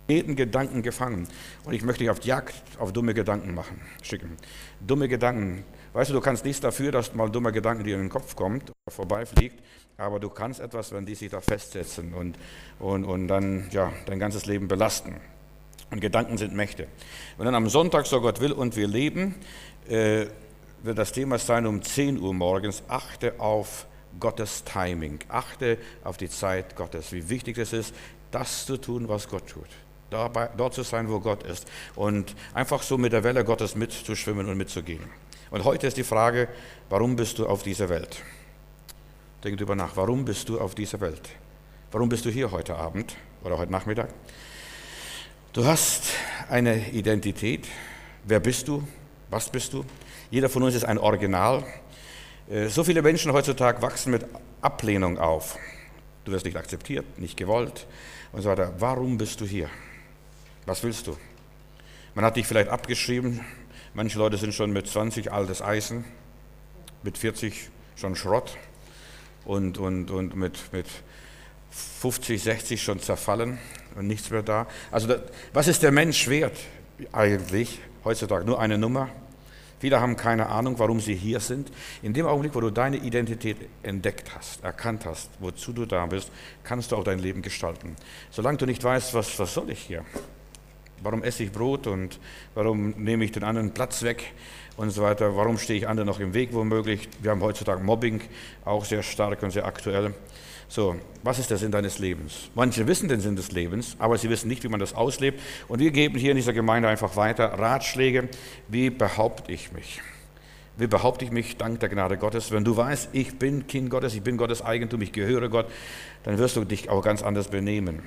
jeden Gedanken gefangen. Und ich möchte dich auf die Jagd auf dumme Gedanken schicken. Dumme Gedanken. Weißt du, du kannst nichts dafür, dass mal dumme Gedanken dir in den Kopf kommt oder vorbeifliegt, aber du kannst etwas, wenn die sich da festsetzen und dann ja, dein ganzes Leben belasten. Und Gedanken sind Mächte. Und dann am Sonntag, so Gott will und wir leben, wird das Thema sein um 10 Uhr morgens, achte auf Gottes Timing, achte auf die Zeit Gottes, wie wichtig es ist, das zu tun, was Gott tut. Dort zu sein, wo Gott ist und einfach so mit der Welle Gottes mitzuschwimmen und mitzugehen. Und heute ist die Frage, warum bist du auf dieser Welt? Denk drüber nach, warum bist du auf dieser Welt? Warum bist du hier heute Abend oder heute Nachmittag? Du hast eine Identität. Wer bist du? Was bist du? Jeder von uns ist ein Original. So viele Menschen heutzutage wachsen mit Ablehnung auf. Du wirst nicht akzeptiert, nicht gewollt und so weiter. Warum bist du hier? Was willst du? Man hat dich vielleicht abgeschrieben. Manche Leute sind schon mit 20 altes Eisen, mit 40 schon Schrott und mit 50, 60 schon zerfallen und nichts mehr da. Also was ist der Mensch wert eigentlich heutzutage? Nur eine Nummer. Viele haben keine Ahnung, warum sie hier sind. In dem Augenblick, wo du deine Identität entdeckt hast, erkannt hast, wozu du da bist, kannst du auch dein Leben gestalten. Solange du nicht weißt, was soll ich hier? Warum esse ich Brot und warum nehme ich den anderen Platz weg und so weiter? Warum stehe ich anderen noch im Weg womöglich? Wir haben heutzutage Mobbing, auch sehr stark und sehr aktuell. So, was ist der Sinn deines Lebens? Manche wissen den Sinn des Lebens, aber sie wissen nicht, wie man das auslebt. Und wir geben hier in dieser Gemeinde einfach weiter Ratschläge, wie behaupte ich mich? Wie behaupte ich mich dank der Gnade Gottes? Wenn du weißt, ich bin Kind Gottes, ich bin Gottes Eigentum, ich gehöre Gott, dann wirst du dich auch ganz anders benehmen.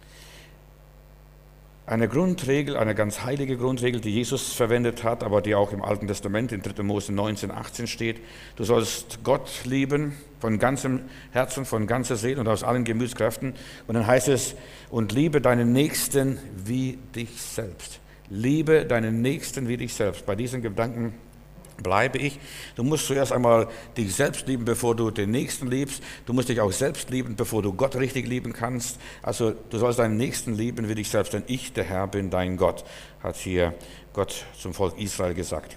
Eine Grundregel, eine ganz heilige Grundregel, die Jesus verwendet hat, aber die auch im Alten Testament in 3. Mose 19, 18 steht. Du sollst Gott lieben von ganzem Herzen, von ganzer Seele und aus allen Gemütskräften. Und dann heißt es, und liebe deinen Nächsten wie dich selbst. Liebe deinen Nächsten wie dich selbst. Bei diesen Gedanken bleibe ich. Du musst zuerst einmal dich selbst lieben, bevor du den Nächsten liebst. Du musst dich auch selbst lieben, bevor du Gott richtig lieben kannst. Also du sollst deinen Nächsten lieben wie dich selbst, denn ich, der Herr, bin dein Gott, hat hier Gott zum Volk Israel gesagt.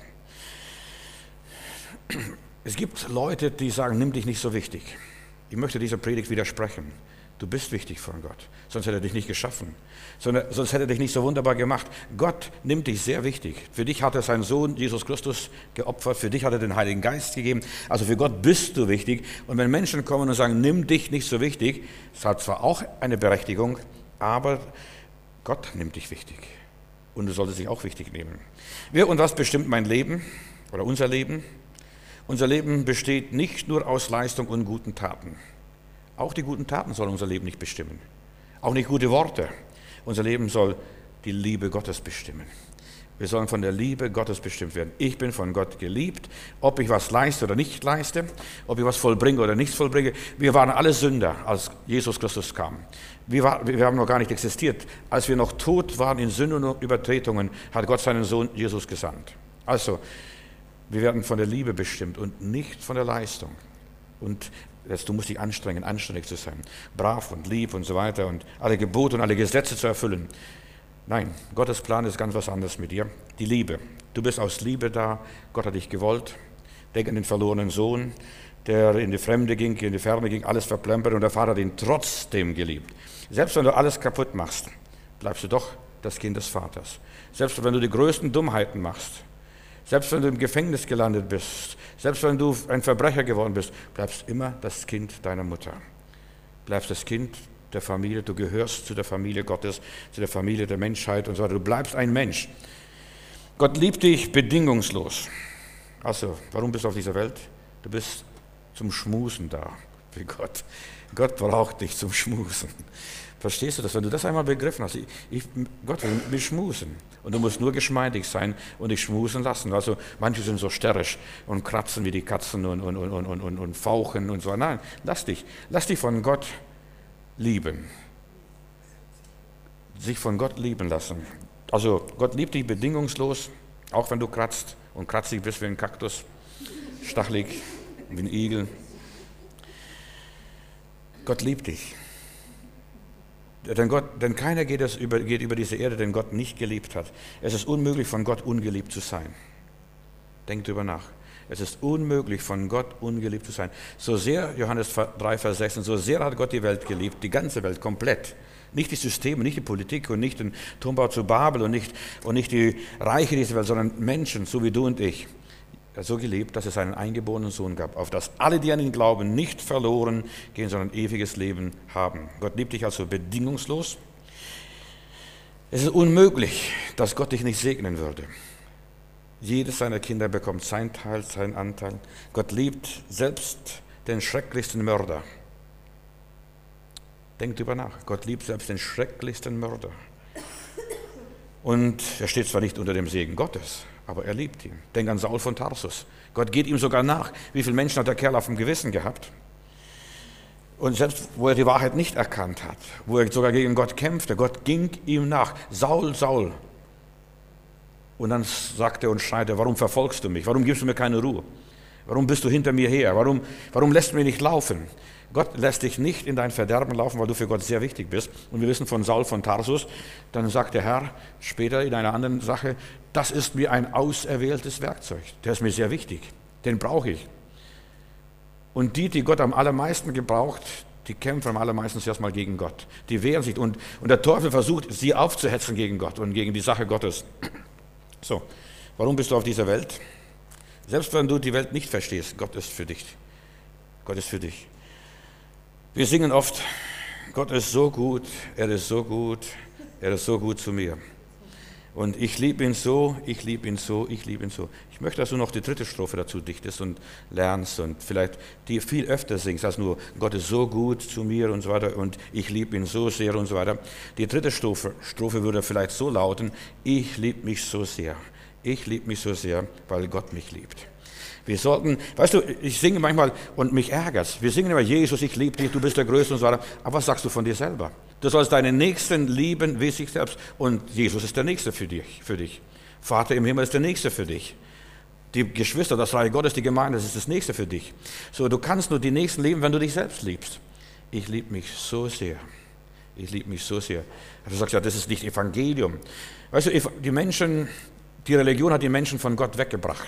Es gibt Leute, die sagen, nimm dich nicht so wichtig. Ich möchte dieser Predigt widersprechen. Du bist wichtig von Gott, sonst hätte er dich nicht geschaffen, sonst hätte er dich nicht so wunderbar gemacht. Gott nimmt dich sehr wichtig. Für dich hat er seinen Sohn Jesus Christus geopfert, für dich hat er den Heiligen Geist gegeben. Also für Gott bist du wichtig. Und wenn Menschen kommen und sagen, nimm dich nicht so wichtig, das hat zwar auch eine Berechtigung, aber Gott nimmt dich wichtig. Und du solltest dich auch wichtig nehmen. Wer und was bestimmt mein Leben oder unser Leben? Unser Leben besteht nicht nur aus Leistung und guten Taten. Auch die guten Taten sollen unser Leben nicht bestimmen. Auch nicht gute Worte. Unser Leben soll die Liebe Gottes bestimmen. Wir sollen von der Liebe Gottes bestimmt werden. Ich bin von Gott geliebt, ob ich was leiste oder nicht leiste, ob ich was vollbringe oder nichts vollbringe. Wir waren alle Sünder, als Jesus Christus kam. Wir haben noch gar nicht existiert. Als wir noch tot waren in Sünden und Übertretungen, hat Gott seinen Sohn Jesus gesandt. Also, wir werden von der Liebe bestimmt und nicht von der Leistung. Und du musst dich anstrengen, anständig zu sein, brav und lieb und so weiter und alle Gebote und alle Gesetze zu erfüllen. Nein, Gottes Plan ist ganz was anderes mit dir. Die Liebe. Du bist aus Liebe da. Gott hat dich gewollt. Denk an den verlorenen Sohn, der in die Fremde ging, in die Ferne ging, alles verplempert und der Vater hat ihn trotzdem geliebt. Selbst wenn du alles kaputt machst, bleibst du doch das Kind des Vaters. Selbst wenn du die größten Dummheiten machst, selbst wenn du im Gefängnis gelandet bist, selbst wenn du ein Verbrecher geworden bist, bleibst immer das Kind deiner Mutter. Bleibst das Kind der Familie, du gehörst zu der Familie Gottes, zu der Familie der Menschheit und so weiter. Du bleibst ein Mensch. Gott liebt dich bedingungslos. Also, warum bist du auf dieser Welt? Du bist zum Schmusen da für Gott. Gott braucht dich zum Schmusen. Verstehst du das? Wenn du das einmal begriffen hast, Gott will mit mir schmusen. Und du musst nur geschmeidig sein und dich schmusen lassen. Also manche sind so störrisch und kratzen wie die Katzen und fauchen und so. Nein, lass dich von Gott lieben. Sich von Gott lieben lassen. Also Gott liebt dich bedingungslos, auch wenn du kratzt und kratzig bist wie ein Kaktus, stachelig wie ein Igel. Gott liebt dich. Denn keiner geht über diese Erde, den Gott nicht geliebt hat. Es ist unmöglich, von Gott ungeliebt zu sein. Denkt darüber nach. Es ist unmöglich, von Gott ungeliebt zu sein. So sehr, Johannes 3, Vers 16, so sehr hat Gott die Welt geliebt, die ganze Welt komplett. Nicht die Systeme, nicht die Politik und nicht den Turmbau zu Babel und nicht die Reiche dieser Welt, sondern Menschen, so wie du und ich. Er hat so geliebt, dass es einen eingeborenen Sohn gab, auf das alle, die an ihn glauben, nicht verloren gehen, sondern ewiges Leben haben. Gott liebt dich also bedingungslos. Es ist unmöglich, dass Gott dich nicht segnen würde. Jedes seiner Kinder bekommt sein Teil, seinen Anteil. Gott liebt selbst den schrecklichsten Mörder. Denkt darüber nach. Gott liebt selbst den schrecklichsten Mörder. Und er steht zwar nicht unter dem Segen Gottes, aber er liebt ihn. Denk an Saul von Tarsus. Gott geht ihm sogar nach. Wie viele Menschen hat der Kerl auf dem Gewissen gehabt? Und selbst wo er die Wahrheit nicht erkannt hat, wo er sogar gegen Gott kämpfte, Gott ging ihm nach. Saul, Saul. Und dann sagt er und schreit er, warum verfolgst du mich? Warum gibst du mir keine Ruhe? Warum bist du hinter mir her? Warum lässt du mich nicht laufen? Gott lässt dich nicht in dein Verderben laufen, weil du für Gott sehr wichtig bist. Und wir wissen von Saul von Tarsus, dann sagt der Herr später in einer anderen Sache, das ist mir ein auserwähltes Werkzeug. Der ist mir sehr wichtig, den brauche ich. Und die Gott am allermeisten gebraucht, die kämpfen am allermeisten zuerst mal gegen Gott. Die wehren sich und der Teufel versucht, sie aufzuhetzen gegen Gott und gegen die Sache Gottes. So, warum bist du auf dieser Welt? Selbst wenn du die Welt nicht verstehst, Gott ist für dich. Gott ist für dich. Wir singen oft, Gott ist so gut, er ist so gut, er ist so gut zu mir. Und ich liebe ihn so, ich liebe ihn so, ich liebe ihn so. Ich möchte, dass du noch die dritte Strophe dazu dichtest und lernst und vielleicht die viel öfter singst, als nur Gott ist so gut zu mir und so weiter und ich liebe ihn so sehr und so weiter. Die dritte Strophe würde vielleicht so lauten, ich liebe mich so sehr. Ich liebe mich so sehr, weil Gott mich liebt. Wir sollten, weißt du, ich singe manchmal und mich ärgert's. Wir singen immer, Jesus, ich liebe dich, du bist der Größte und so weiter. Aber was sagst du von dir selber? Du sollst deinen Nächsten lieben wie sich selbst. Und Jesus ist der Nächste für dich. Vater im Himmel ist der Nächste für dich. Die Geschwister, das Reich Gottes, die Gemeinde, das ist das Nächste für dich. So, du kannst nur die Nächsten lieben, wenn du dich selbst liebst. Ich liebe mich so sehr. Ich liebe mich so sehr. Du sagst ja, das ist nicht Evangelium. Weißt du, die Religion hat die Menschen von Gott weggebracht.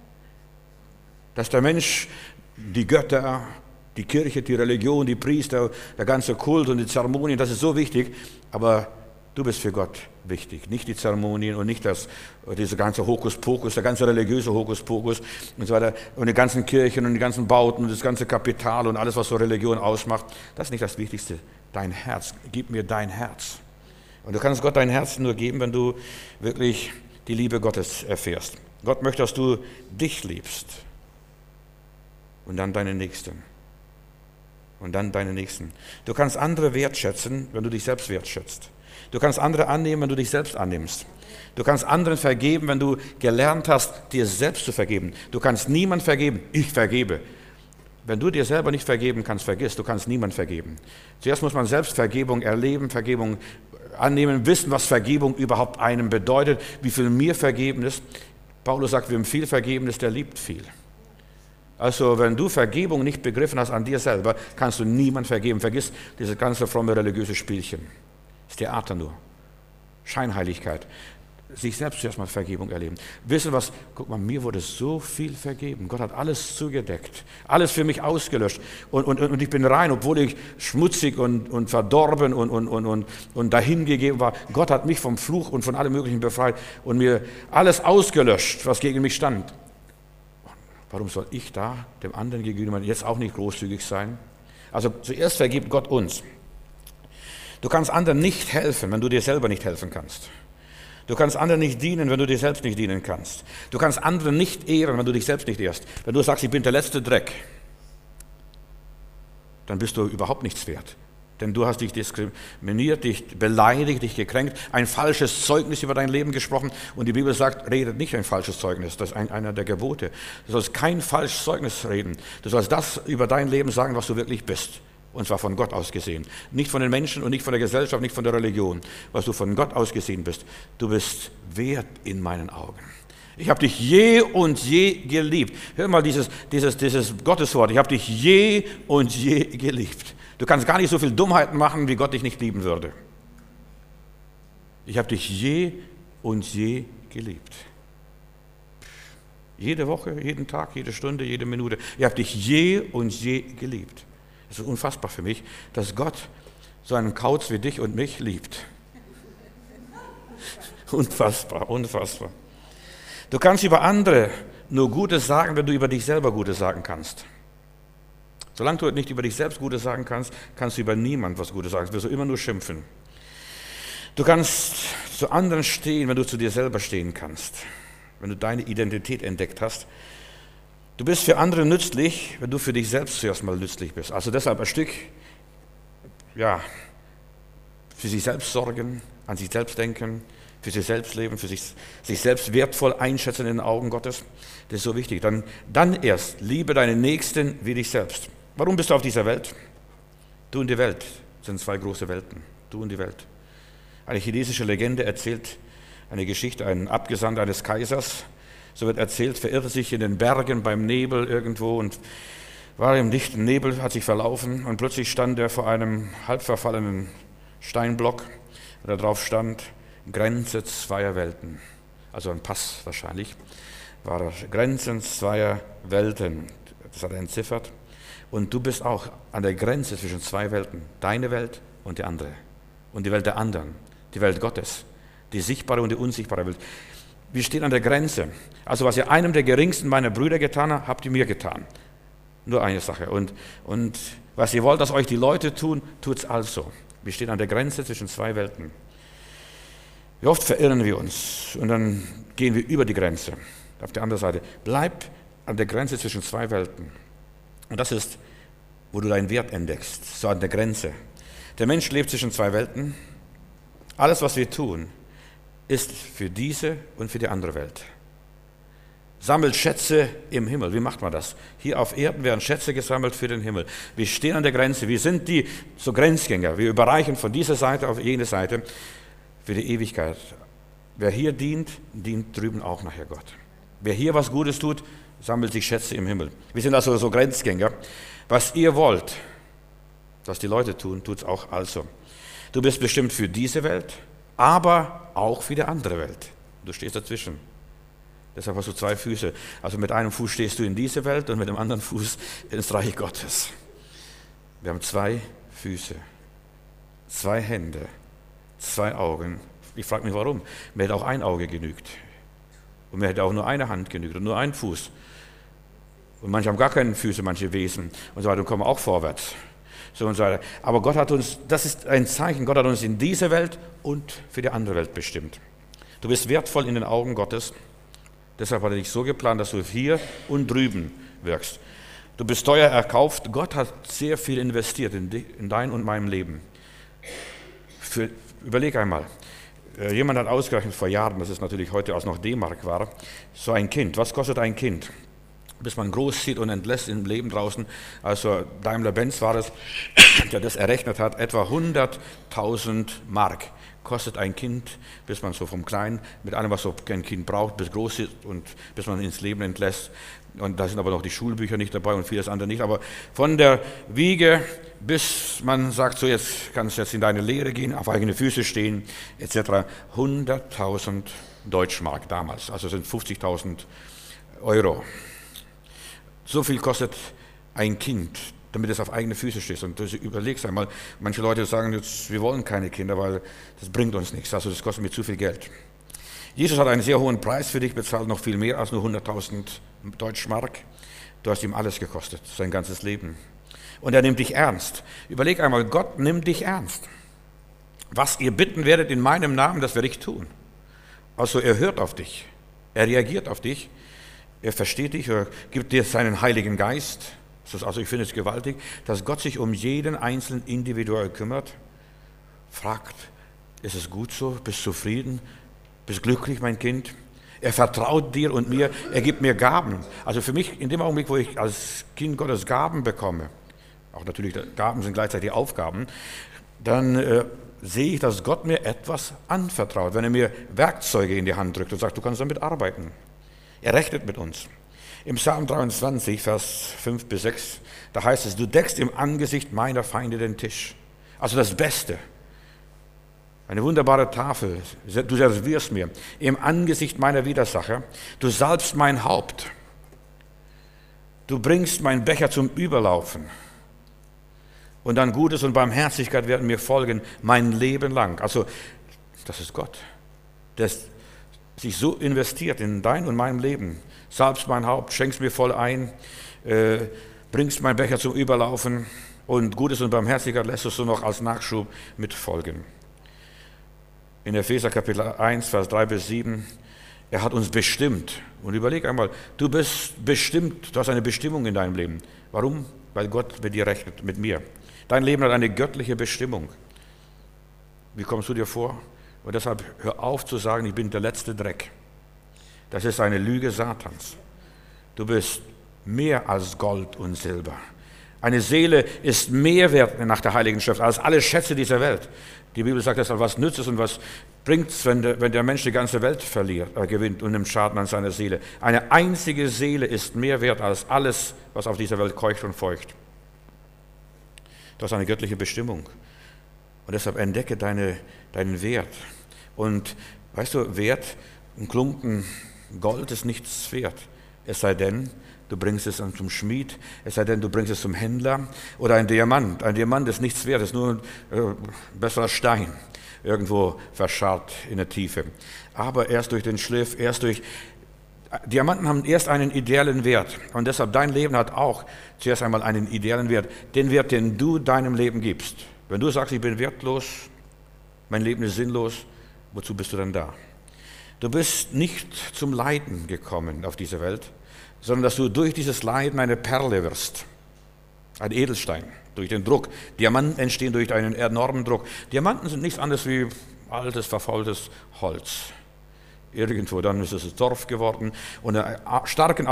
Dass der Mensch, die Götter, die Kirche, die Religion, die Priester, der ganze Kult und die Zeremonien, das ist so wichtig, aber du bist für Gott wichtig, nicht die Zeremonien und nicht diese ganze Hokuspokus, der ganze religiöse Hokuspokus und so weiter und die ganzen Kirchen und die ganzen Bauten und das ganze Kapital und alles, was so Religion ausmacht, das ist nicht das Wichtigste. Dein Herz, gib mir dein Herz. Und du kannst Gott dein Herz nur geben, wenn du wirklich die Liebe Gottes erfährst. Gott möchte, dass du dich liebst. Und dann deine Nächsten. Und dann deine Nächsten. Du kannst andere wertschätzen, wenn du dich selbst wertschätzt. Du kannst andere annehmen, wenn du dich selbst annimmst. Du kannst anderen vergeben, wenn du gelernt hast, dir selbst zu vergeben. Du kannst niemand vergeben, ich vergebe. Wenn du dir selber nicht vergeben kannst, vergiss, du kannst niemand vergeben. Zuerst muss man selbst Vergebung erleben, Vergebung annehmen, wissen, was Vergebung überhaupt einem bedeutet, wie viel mir vergeben ist. Paulus sagt, wem viel vergeben ist, der liebt viel. Also wenn du Vergebung nicht begriffen hast an dir selber, kannst du niemand vergeben. Vergiss dieses ganze fromme religiöse Spielchen. Das ist Theater nur. Scheinheiligkeit. Sich selbst zuerst mal Vergebung erleben. Wissen was, guck mal, mir wurde so viel vergeben. Gott hat alles zugedeckt. Alles für mich ausgelöscht. Und ich bin rein, obwohl ich schmutzig und verdorben und dahingegeben war. Gott hat mich vom Fluch und von allem Möglichen befreit und mir alles ausgelöscht, was gegen mich stand. Warum soll ich da dem anderen gegenüber jetzt auch nicht großzügig sein? Also zuerst vergibt Gott uns. Du kannst anderen nicht helfen, wenn du dir selber nicht helfen kannst. Du kannst anderen nicht dienen, wenn du dir selbst nicht dienen kannst. Du kannst anderen nicht ehren, wenn du dich selbst nicht ehrst. Wenn du sagst, ich bin der letzte Dreck, dann bist du überhaupt nichts wert. Denn du hast dich diskriminiert, dich beleidigt, dich gekränkt, ein falsches Zeugnis über dein Leben gesprochen. Und die Bibel sagt, redet nicht ein falsches Zeugnis. Das ist einer der Gebote. Du sollst kein falsches Zeugnis reden. Du sollst das über dein Leben sagen, was du wirklich bist. Und zwar von Gott aus gesehen. Nicht von den Menschen und nicht von der Gesellschaft, nicht von der Religion. Was du von Gott aus gesehen bist. Du bist wert in meinen Augen. Ich habe dich je und je geliebt. Hör mal dieses Gotteswort. Ich habe dich je und je geliebt. Du kannst gar nicht so viel Dummheiten machen, wie Gott dich nicht lieben würde. Ich habe dich je und je geliebt. Jede Woche, jeden Tag, jede Stunde, jede Minute. Ich habe dich je und je geliebt. Es ist unfassbar für mich, dass Gott so einen Kauz wie dich und mich liebt. Unfassbar, unfassbar. Du kannst über andere nur Gutes sagen, wenn du über dich selber Gutes sagen kannst. Solange du nicht über dich selbst Gutes sagen kannst, kannst du über niemand was Gutes sagen. Du wirst immer nur schimpfen. Du kannst zu anderen stehen, wenn du zu dir selber stehen kannst. Wenn du deine Identität entdeckt hast. Du bist für andere nützlich, wenn du für dich selbst zuerst mal nützlich bist. Also deshalb ein Stück, für sich selbst sorgen, an sich selbst denken, für sich selbst leben, für sich selbst wertvoll einschätzen in den Augen Gottes. Das ist so wichtig. Dann erst liebe deinen Nächsten wie dich selbst. Warum bist du auf dieser Welt? Du und die Welt sind zwei große Welten. Du und die Welt. Eine chinesische Legende erzählt eine Geschichte, ein Abgesandter eines Kaisers, so wird erzählt, verirrte sich in den Bergen beim Nebel irgendwo und war im dichten Nebel, hat sich verlaufen und plötzlich stand er vor einem halb verfallenen Steinblock, da drauf stand, Grenze zweier Welten. Also ein Pass wahrscheinlich, war das Grenzen zweier Welten, das hat er entziffert. Und du bist auch an der Grenze zwischen zwei Welten, deine Welt und die andere und die Welt der anderen, die Welt Gottes. Die sichtbare und die unsichtbare Welt. Wir stehen an der Grenze. Also was ihr einem der geringsten meiner Brüder getan habt, habt ihr mir getan. Nur eine Sache. Und was ihr wollt, dass euch die Leute tun, tut's also. Wir stehen an der Grenze zwischen zwei Welten. Wie oft verirren wir uns und dann gehen wir über die Grenze. Auf der anderen Seite. Bleib an der Grenze zwischen zwei Welten. Und das ist, wo du deinen Wert entdeckst. So an der Grenze. Der Mensch lebt zwischen zwei Welten. Alles, was wir tun, ist für diese und für die andere Welt. Sammelt Schätze im Himmel. Wie macht man das? Hier auf Erden werden Schätze gesammelt für den Himmel. Wir stehen an der Grenze. Wir sind die so Grenzgänger. Wir überreichen von dieser Seite auf jene Seite für die Ewigkeit. Wer hier dient, dient drüben auch nachher Gott. Wer hier was Gutes tut, sammelt sich Schätze im Himmel. Wir sind also so Grenzgänger. Was ihr wollt, was die Leute tun, tut's auch also. Du bist bestimmt für diese Welt, aber auch für die andere Welt. Du stehst dazwischen. Deshalb hast du zwei Füße. Also mit einem Fuß stehst du in diese Welt und mit dem anderen Fuß ins Reich Gottes. Wir haben zwei Füße, zwei Hände, zwei Augen. Ich frage mich, warum. Mir hätte auch ein Auge genügt. Und mir hätte auch nur eine Hand genügt und nur ein Fuß. Und manche haben gar keine Füße, manche Wesen und so weiter und kommen auch vorwärts. So und so weiter. Aber Gott hat uns, das ist ein Zeichen, Gott hat uns in diese Welt und für die andere Welt bestimmt. Du bist wertvoll in den Augen Gottes. Deshalb hat er dich so geplant, dass du hier und drüben wirkst. Du bist teuer erkauft. Gott hat sehr viel investiert in dein und meinem Leben. Überleg einmal. Jemand hat ausgerechnet vor Jahren, das ist natürlich heute, als noch D-Mark war, so ein Kind. Was kostet ein Kind? Bis man großzieht und entlässt im Leben draußen. Also Daimler-Benz war es, der das errechnet hat, etwa 100.000 Mark kostet ein Kind, bis man so vom Kleinen, mit allem, was so ein Kind braucht, bis groß ist und bis man ins Leben entlässt. Und da sind aber noch die Schulbücher nicht dabei und vieles andere nicht. Aber von der Wiege bis man sagt, so jetzt kannst du jetzt in deine Lehre gehen, auf eigene Füße stehen, etc. 100.000 Deutschmark damals, also sind 50.000 Euro. So viel kostet ein Kind, damit es auf eigene Füße steht. Und du überlegst einmal, manche Leute sagen jetzt, wir wollen keine Kinder, weil das bringt uns nichts, also das kostet mir zu viel Geld. Jesus hat einen sehr hohen Preis für dich bezahlt, noch viel mehr als nur 100.000 Deutschmark. Du hast ihm alles gekostet, sein ganzes Leben. Und er nimmt dich ernst. Überleg einmal, Gott nimmt dich ernst. Was ihr bitten werdet in meinem Namen, das werde ich tun. Also er hört auf dich, er reagiert auf dich, er versteht dich, er gibt dir seinen Heiligen Geist. Also ich finde es gewaltig, dass Gott sich um jeden Einzelnen individuell kümmert, fragt, ist es gut so, bist du zufrieden, bist glücklich, mein Kind? Er vertraut dir und mir, er gibt mir Gaben. Also für mich, in dem Augenblick, wo ich als Kind Gottes Gaben bekomme, auch natürlich Gaben sind gleichzeitig Aufgaben, dann sehe ich, dass Gott mir etwas anvertraut, wenn er mir Werkzeuge in die Hand drückt und sagt, du kannst damit arbeiten. Er rechnet mit uns. Im Psalm 23, Vers 5 bis 6, da heißt es, du deckst im Angesicht meiner Feinde den Tisch. Also das Beste. Eine wunderbare Tafel, du servierst mir im Angesicht meiner Widersacher. Du salbst mein Haupt. Du bringst meinen Becher zum Überlaufen. Und dann Gutes und Barmherzigkeit werden mir folgen, mein Leben lang. Also, das ist Gott, der sich so investiert in dein und mein Leben. Salbst mein Haupt, schenkst mir voll ein, bringst meinen Becher zum Überlaufen und Gutes und Barmherzigkeit lässt es so noch als Nachschub mitfolgen. In Epheser Kapitel 1, Vers 3 bis 7, er hat uns bestimmt. Und überleg einmal, du bist bestimmt, du hast eine Bestimmung in deinem Leben. Warum? Weil Gott mit dir rechnet, mit mir. Dein Leben hat eine göttliche Bestimmung. Wie kommst du dir vor? Und deshalb hör auf zu sagen, ich bin der letzte Dreck. Das ist eine Lüge Satans. Du bist mehr als Gold und Silber. Eine Seele ist mehr wert nach der Heiligen Schrift als alle Schätze dieser Welt. Die Bibel sagt deshalb, was nützt es und was bringt es, wenn der Mensch die ganze Welt gewinnt und nimmt Schaden an seiner Seele. Eine einzige Seele ist mehr wert als alles, was auf dieser Welt keucht und feucht. Du hast eine göttliche Bestimmung. Und deshalb entdecke deinen Wert. Und weißt du, Wert, ein Klumpen Gold ist nichts wert. Es sei denn, du bringst es zum Schmied, es sei denn, du bringst es zum Händler oder ein Diamant. Ein Diamant ist nichts wert, ist nur ein besserer Stein, irgendwo verscharrt in der Tiefe. Aber erst durch den Schliff, Diamanten haben erst einen ideellen Wert und deshalb dein Leben hat auch zuerst einmal einen ideellen Wert, den Wert, den du deinem Leben gibst. Wenn du sagst, ich bin wertlos, mein Leben ist sinnlos, wozu bist du dann da? Du bist nicht zum Leiden gekommen auf diese Welt, sondern dass du durch dieses Leiden eine Perle wirst, ein Edelstein, durch den Druck. Diamanten entstehen durch einen enormen Druck. Diamanten sind nichts anderes wie altes, verfaultes Holz. Irgendwo dann ist es Torf geworden und einen starken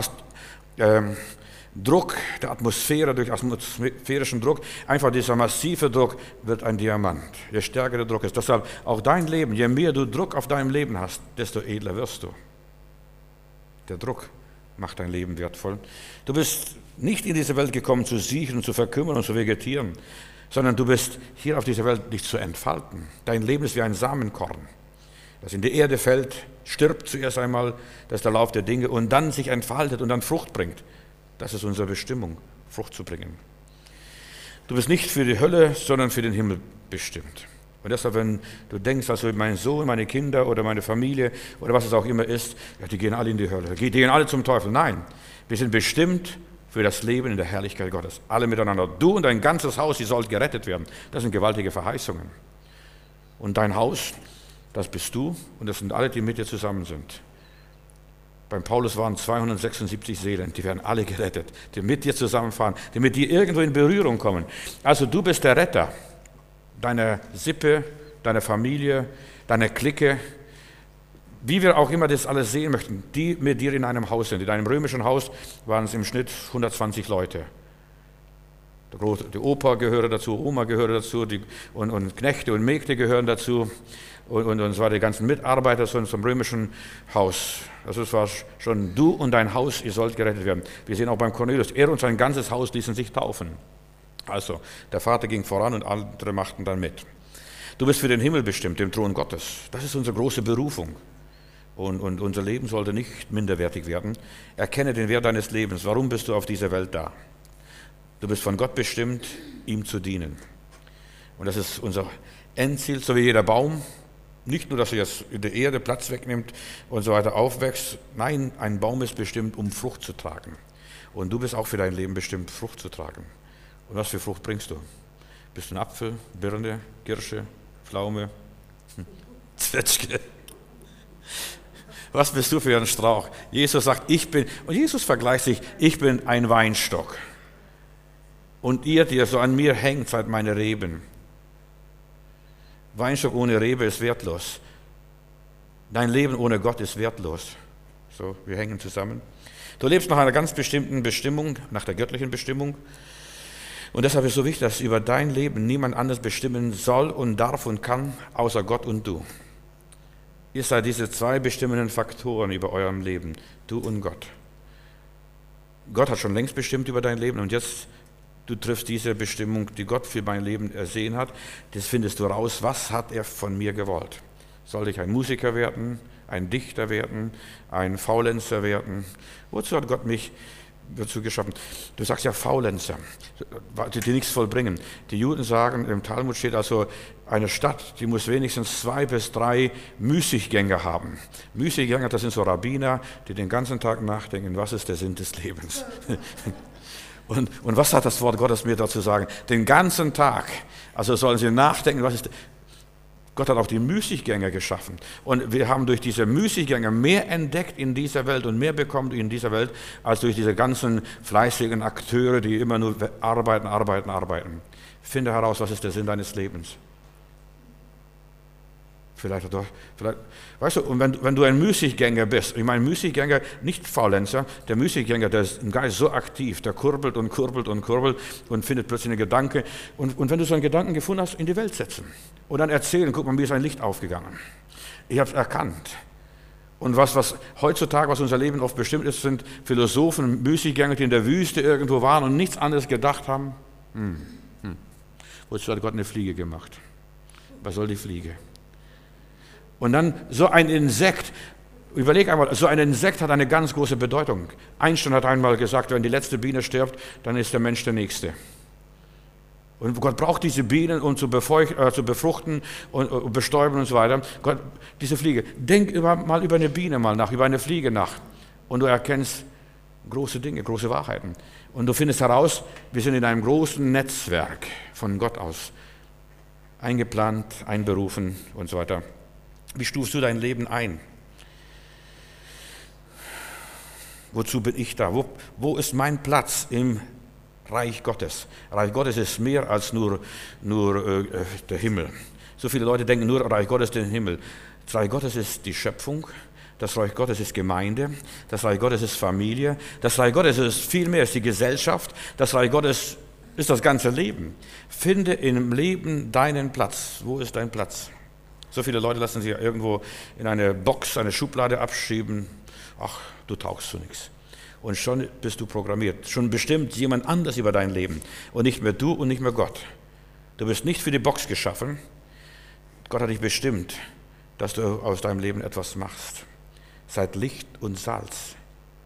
Druck der Atmosphäre, durch atmosphärischen Druck, einfach dieser massive Druck wird ein Diamant. Je stärker der Druck ist. Deshalb auch dein Leben, je mehr du Druck auf deinem Leben hast, desto edler wirst du. Der Druck macht dein Leben wertvoll. Du bist nicht in diese Welt gekommen, zu siechen und zu verkümmern und zu vegetieren, sondern du bist hier auf dieser Welt, dich zu entfalten. Dein Leben ist wie ein Samenkorn, das in die Erde fällt, stirbt zuerst einmal, das ist der Lauf der Dinge, und dann sich entfaltet und dann Frucht bringt. Das ist unsere Bestimmung, Frucht zu bringen. Du bist nicht für die Hölle, sondern für den Himmel bestimmt. Und deshalb, wenn du denkst, also mein Sohn, meine Kinder oder meine Familie oder was es auch immer ist, ja, die gehen alle in die Hölle, die gehen alle zum Teufel. Nein, wir sind bestimmt für das Leben in der Herrlichkeit Gottes. Alle miteinander. Du und dein ganzes Haus, ihr sollt gerettet werden. Das sind gewaltige Verheißungen. Und dein Haus, das bist du und das sind alle, die mit dir zusammen sind. Beim Paulus waren 276 Seelen, die werden alle gerettet, die mit dir zusammenfahren, die mit dir irgendwo in Berührung kommen. Also du bist der Retter deiner Sippe, deiner Familie, deiner Clique, wie wir auch immer das alles sehen möchten, die mit dir in einem Haus sind. In einem römischen Haus waren es im Schnitt 120 Leute. Die Opa gehöre dazu, Oma gehöre dazu, und Knechte und Mägde gehören dazu und zwar die ganzen Mitarbeiter so zum römischen Haus. Also es war schon du und dein Haus, ihr sollt gerettet werden. Wir sehen auch beim Cornelius, er und sein ganzes Haus ließen sich taufen. Also der Vater ging voran und andere machten dann mit. Du bist für den Himmel bestimmt, dem Thron Gottes. Das ist unsere große Berufung. Und unser Leben sollte nicht minderwertig werden. Erkenne den Wert deines Lebens. Warum bist du auf dieser Welt da? Du bist von Gott bestimmt, ihm zu dienen. Und das ist unser Endziel, so wie jeder Baum. Nicht nur, dass er jetzt in der Erde Platz wegnimmt und so weiter aufwächst. Nein, ein Baum ist bestimmt, um Frucht zu tragen. Und du bist auch für dein Leben bestimmt, Frucht zu tragen. Und was für Frucht bringst du? Bist du ein Apfel, Birne, Kirsche, Pflaume, Zwetschge? Was bist du für ein Strauch? Jesus sagt, und Jesus vergleicht sich, ich bin ein Weinstock. Und ihr, die so an mir hängt, seid meine Reben. Weinstock ohne Rebe ist wertlos. Dein Leben ohne Gott ist wertlos. So, wir hängen zusammen. Du lebst nach einer ganz bestimmten Bestimmung, nach der göttlichen Bestimmung. Und deshalb ist es so wichtig, dass über dein Leben niemand anders bestimmen soll und darf und kann, außer Gott und du. Ihr seid diese zwei bestimmenden Faktoren über eurem Leben, du und Gott. Gott hat schon längst bestimmt über dein Leben und jetzt Du triffst diese Bestimmung, die Gott für mein Leben ersehen hat. Das findest du raus. Was hat er von mir gewollt? Soll ich ein Musiker werden, ein Dichter werden, ein Faulenzer werden? Wozu hat Gott mich dazu geschaffen? Du sagst ja Faulenzer, die nichts vollbringen. Die Juden sagen, im Talmud steht also, eine Stadt, die muss wenigstens 2 bis 3 Müßiggänger haben. Müßiggänger, das sind so Rabbiner, die den ganzen Tag nachdenken, was ist der Sinn des Lebens? Und was hat das Wort Gottes mir dazu sagen? Den ganzen Tag. Also sollen sie nachdenken, was ist. Gott hat auch die Müßiggänger geschaffen. Und wir haben durch diese Müßiggänger mehr entdeckt in dieser Welt und mehr bekommen in dieser Welt, als durch diese ganzen fleißigen Akteure, die immer nur arbeiten. Finde heraus, was ist der Sinn deines Lebens. Vielleicht, weißt du, und wenn du ein Müßiggänger bist, ich meine Müßiggänger, nicht Faulenzer, der Müßiggänger, der ist im Geist so aktiv, der kurbelt und findet plötzlich einen Gedanke. Und wenn du so einen Gedanken gefunden hast, in die Welt setzen und dann erzählen, guck mal, mir ist ein Licht aufgegangen. Ich habe es erkannt. Und was heutzutage, was unser Leben oft bestimmt ist, sind Philosophen, Müßiggänger, die in der Wüste irgendwo waren und nichts anderes gedacht haben. Wozu hat Gott eine Fliege gemacht? Was soll die Fliege? Und dann so ein Insekt, überleg einmal, so ein Insekt hat eine ganz große Bedeutung. Einstein hat einmal gesagt, wenn die letzte Biene stirbt, dann ist der Mensch der Nächste. Und Gott braucht diese Bienen, um zu befruchten und bestäuben und so weiter. Gott, diese Fliege, denk mal über eine Biene mal nach, über eine Fliege nach. Und du erkennst große Dinge, große Wahrheiten. Und du findest heraus, wir sind in einem großen Netzwerk von Gott aus eingeplant, einberufen und so weiter. Wie stufst du dein Leben ein? Wozu bin ich da? Wo ist mein Platz im Reich Gottes? Reich Gottes ist mehr als nur der Himmel. So viele Leute denken nur, Reich Gottes ist der Himmel. Das Reich Gottes ist die Schöpfung. Das Reich Gottes ist Gemeinde. Das Reich Gottes ist Familie. Das Reich Gottes ist viel mehr als die Gesellschaft. Das Reich Gottes ist das ganze Leben. Finde im Leben deinen Platz. Wo ist dein Platz? So viele Leute lassen sich irgendwo in eine Box, eine Schublade abschieben. Ach, du taugst zu nichts. Und schon bist du programmiert. Schon bestimmt jemand anders über dein Leben. Und nicht mehr du und nicht mehr Gott. Du bist nicht für die Box geschaffen. Gott hat dich bestimmt, dass du aus deinem Leben etwas machst. Seid Licht und Salz.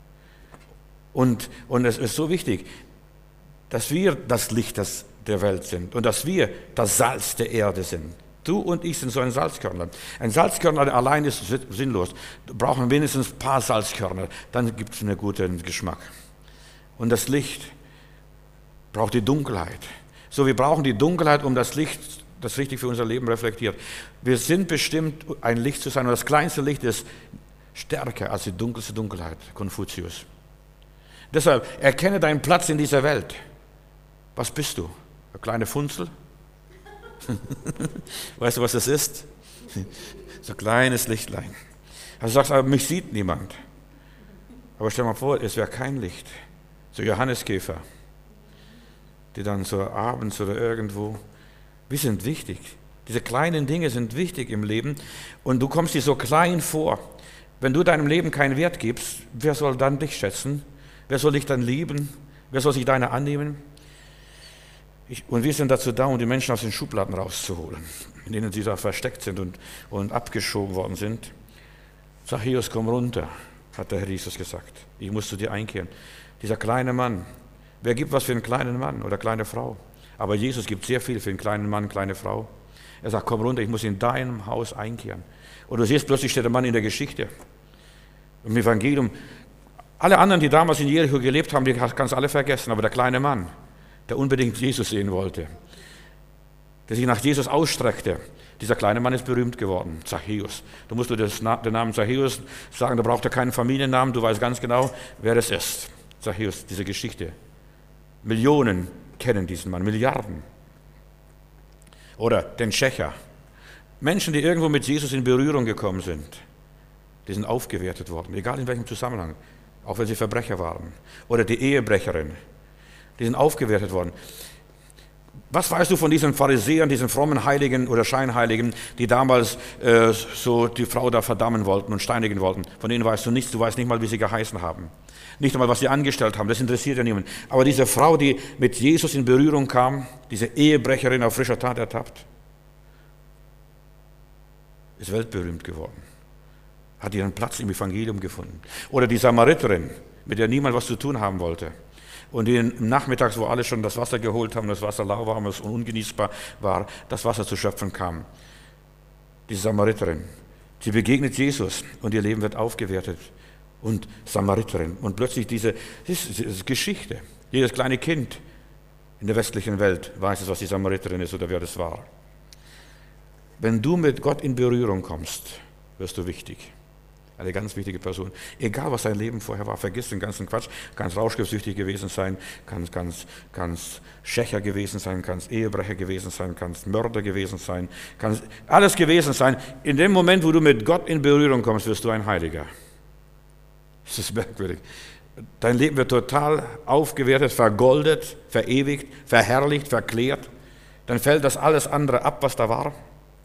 Und es ist so wichtig, dass wir das Licht der Welt sind und dass wir das Salz der Erde sind. Du und ich sind so ein Salzkörner. Ein Salzkörner allein ist sinnlos. Wir brauchen wenigstens ein paar Salzkörner, dann gibt es einen guten Geschmack. Und das Licht braucht die Dunkelheit. So, wir brauchen die Dunkelheit, um das Licht, das richtig für unser Leben reflektiert. Wir sind bestimmt, ein Licht zu sein. Und das kleinste Licht ist stärker als die dunkelste Dunkelheit. Konfuzius. Deshalb erkenne deinen Platz in dieser Welt. Was bist du? Eine kleine Funzel? Weißt du, was das ist? So ein kleines Lichtlein. Also du sagst, aber mich sieht niemand. Aber stell dir mal vor, es wäre kein Licht. So Johanneskäfer, die dann so abends oder irgendwo, wir sind wichtig. Diese kleinen Dinge sind wichtig im Leben und du kommst dir so klein vor. Wenn du deinem Leben keinen Wert gibst, wer soll dann dich schätzen? Wer soll dich dann lieben? Wer soll sich deiner annehmen? Und wir sind dazu da, um die Menschen aus den Schubladen rauszuholen, in denen sie da versteckt sind und abgeschoben worden sind. Zachäus, komm runter, hat der Herr Jesus gesagt. Ich muss zu dir einkehren. Dieser kleine Mann, wer gibt was für einen kleinen Mann oder kleine Frau? Aber Jesus gibt sehr viel für einen kleinen Mann, kleine Frau. Er sagt, komm runter, ich muss in deinem Haus einkehren. Und du siehst, plötzlich steht der Mann in der Geschichte. Im Evangelium, alle anderen, die damals in Jericho gelebt haben, die kannst du alle vergessen, aber der kleine Mann, der unbedingt Jesus sehen wollte, der sich nach Jesus ausstreckte. Dieser kleine Mann ist berühmt geworden, Zachäus. Du musst den Namen Zachäus sagen, da braucht er keinen Familiennamen, du weißt ganz genau, wer es ist. Zachäus, diese Geschichte. Millionen kennen diesen Mann, Milliarden. Oder den Schächer. Menschen, die irgendwo mit Jesus in Berührung gekommen sind, die sind aufgewertet worden, egal in welchem Zusammenhang, auch wenn sie Verbrecher waren. Oder die Ehebrecherin. Die sind aufgewertet worden. Was weißt du von diesen Pharisäern, diesen frommen Heiligen oder Scheinheiligen, die damals so die Frau da verdammen wollten und steinigen wollten? Von denen weißt du nichts, du weißt nicht mal, wie sie geheißen haben. Nicht einmal, was sie angestellt haben, das interessiert ja niemanden. Aber diese Frau, die mit Jesus in Berührung kam, diese Ehebrecherin auf frischer Tat ertappt, ist weltberühmt geworden. Hat ihren Platz im Evangelium gefunden. Oder die Samariterin, mit der niemand was zu tun haben wollte. Und die nachmittags, wo alle schon das Wasser geholt haben, das Wasser lauwarm und ungenießbar war, das Wasser zu schöpfen kam. Diese Samariterin, sie begegnet Jesus und ihr Leben wird aufgewertet. Und Samariterin. Und plötzlich diese Geschichte. Jedes kleine Kind in der westlichen Welt weiß es, was die Samariterin ist oder wer das war. Wenn du mit Gott in Berührung kommst, wirst du wichtig. Eine ganz wichtige Person. Egal, was dein Leben vorher war, vergiss den ganzen Quatsch. Kannst rauschgiftsüchtig gewesen sein, kannst Schächer gewesen sein, kannst Ehebrecher gewesen sein, kannst Mörder gewesen sein, kannst alles gewesen sein. In dem Moment, wo du mit Gott in Berührung kommst, wirst du ein Heiliger. Das ist merkwürdig. Dein Leben wird total aufgewertet, vergoldet, verewigt, verherrlicht, verklärt. Dann fällt das alles andere ab, was da war.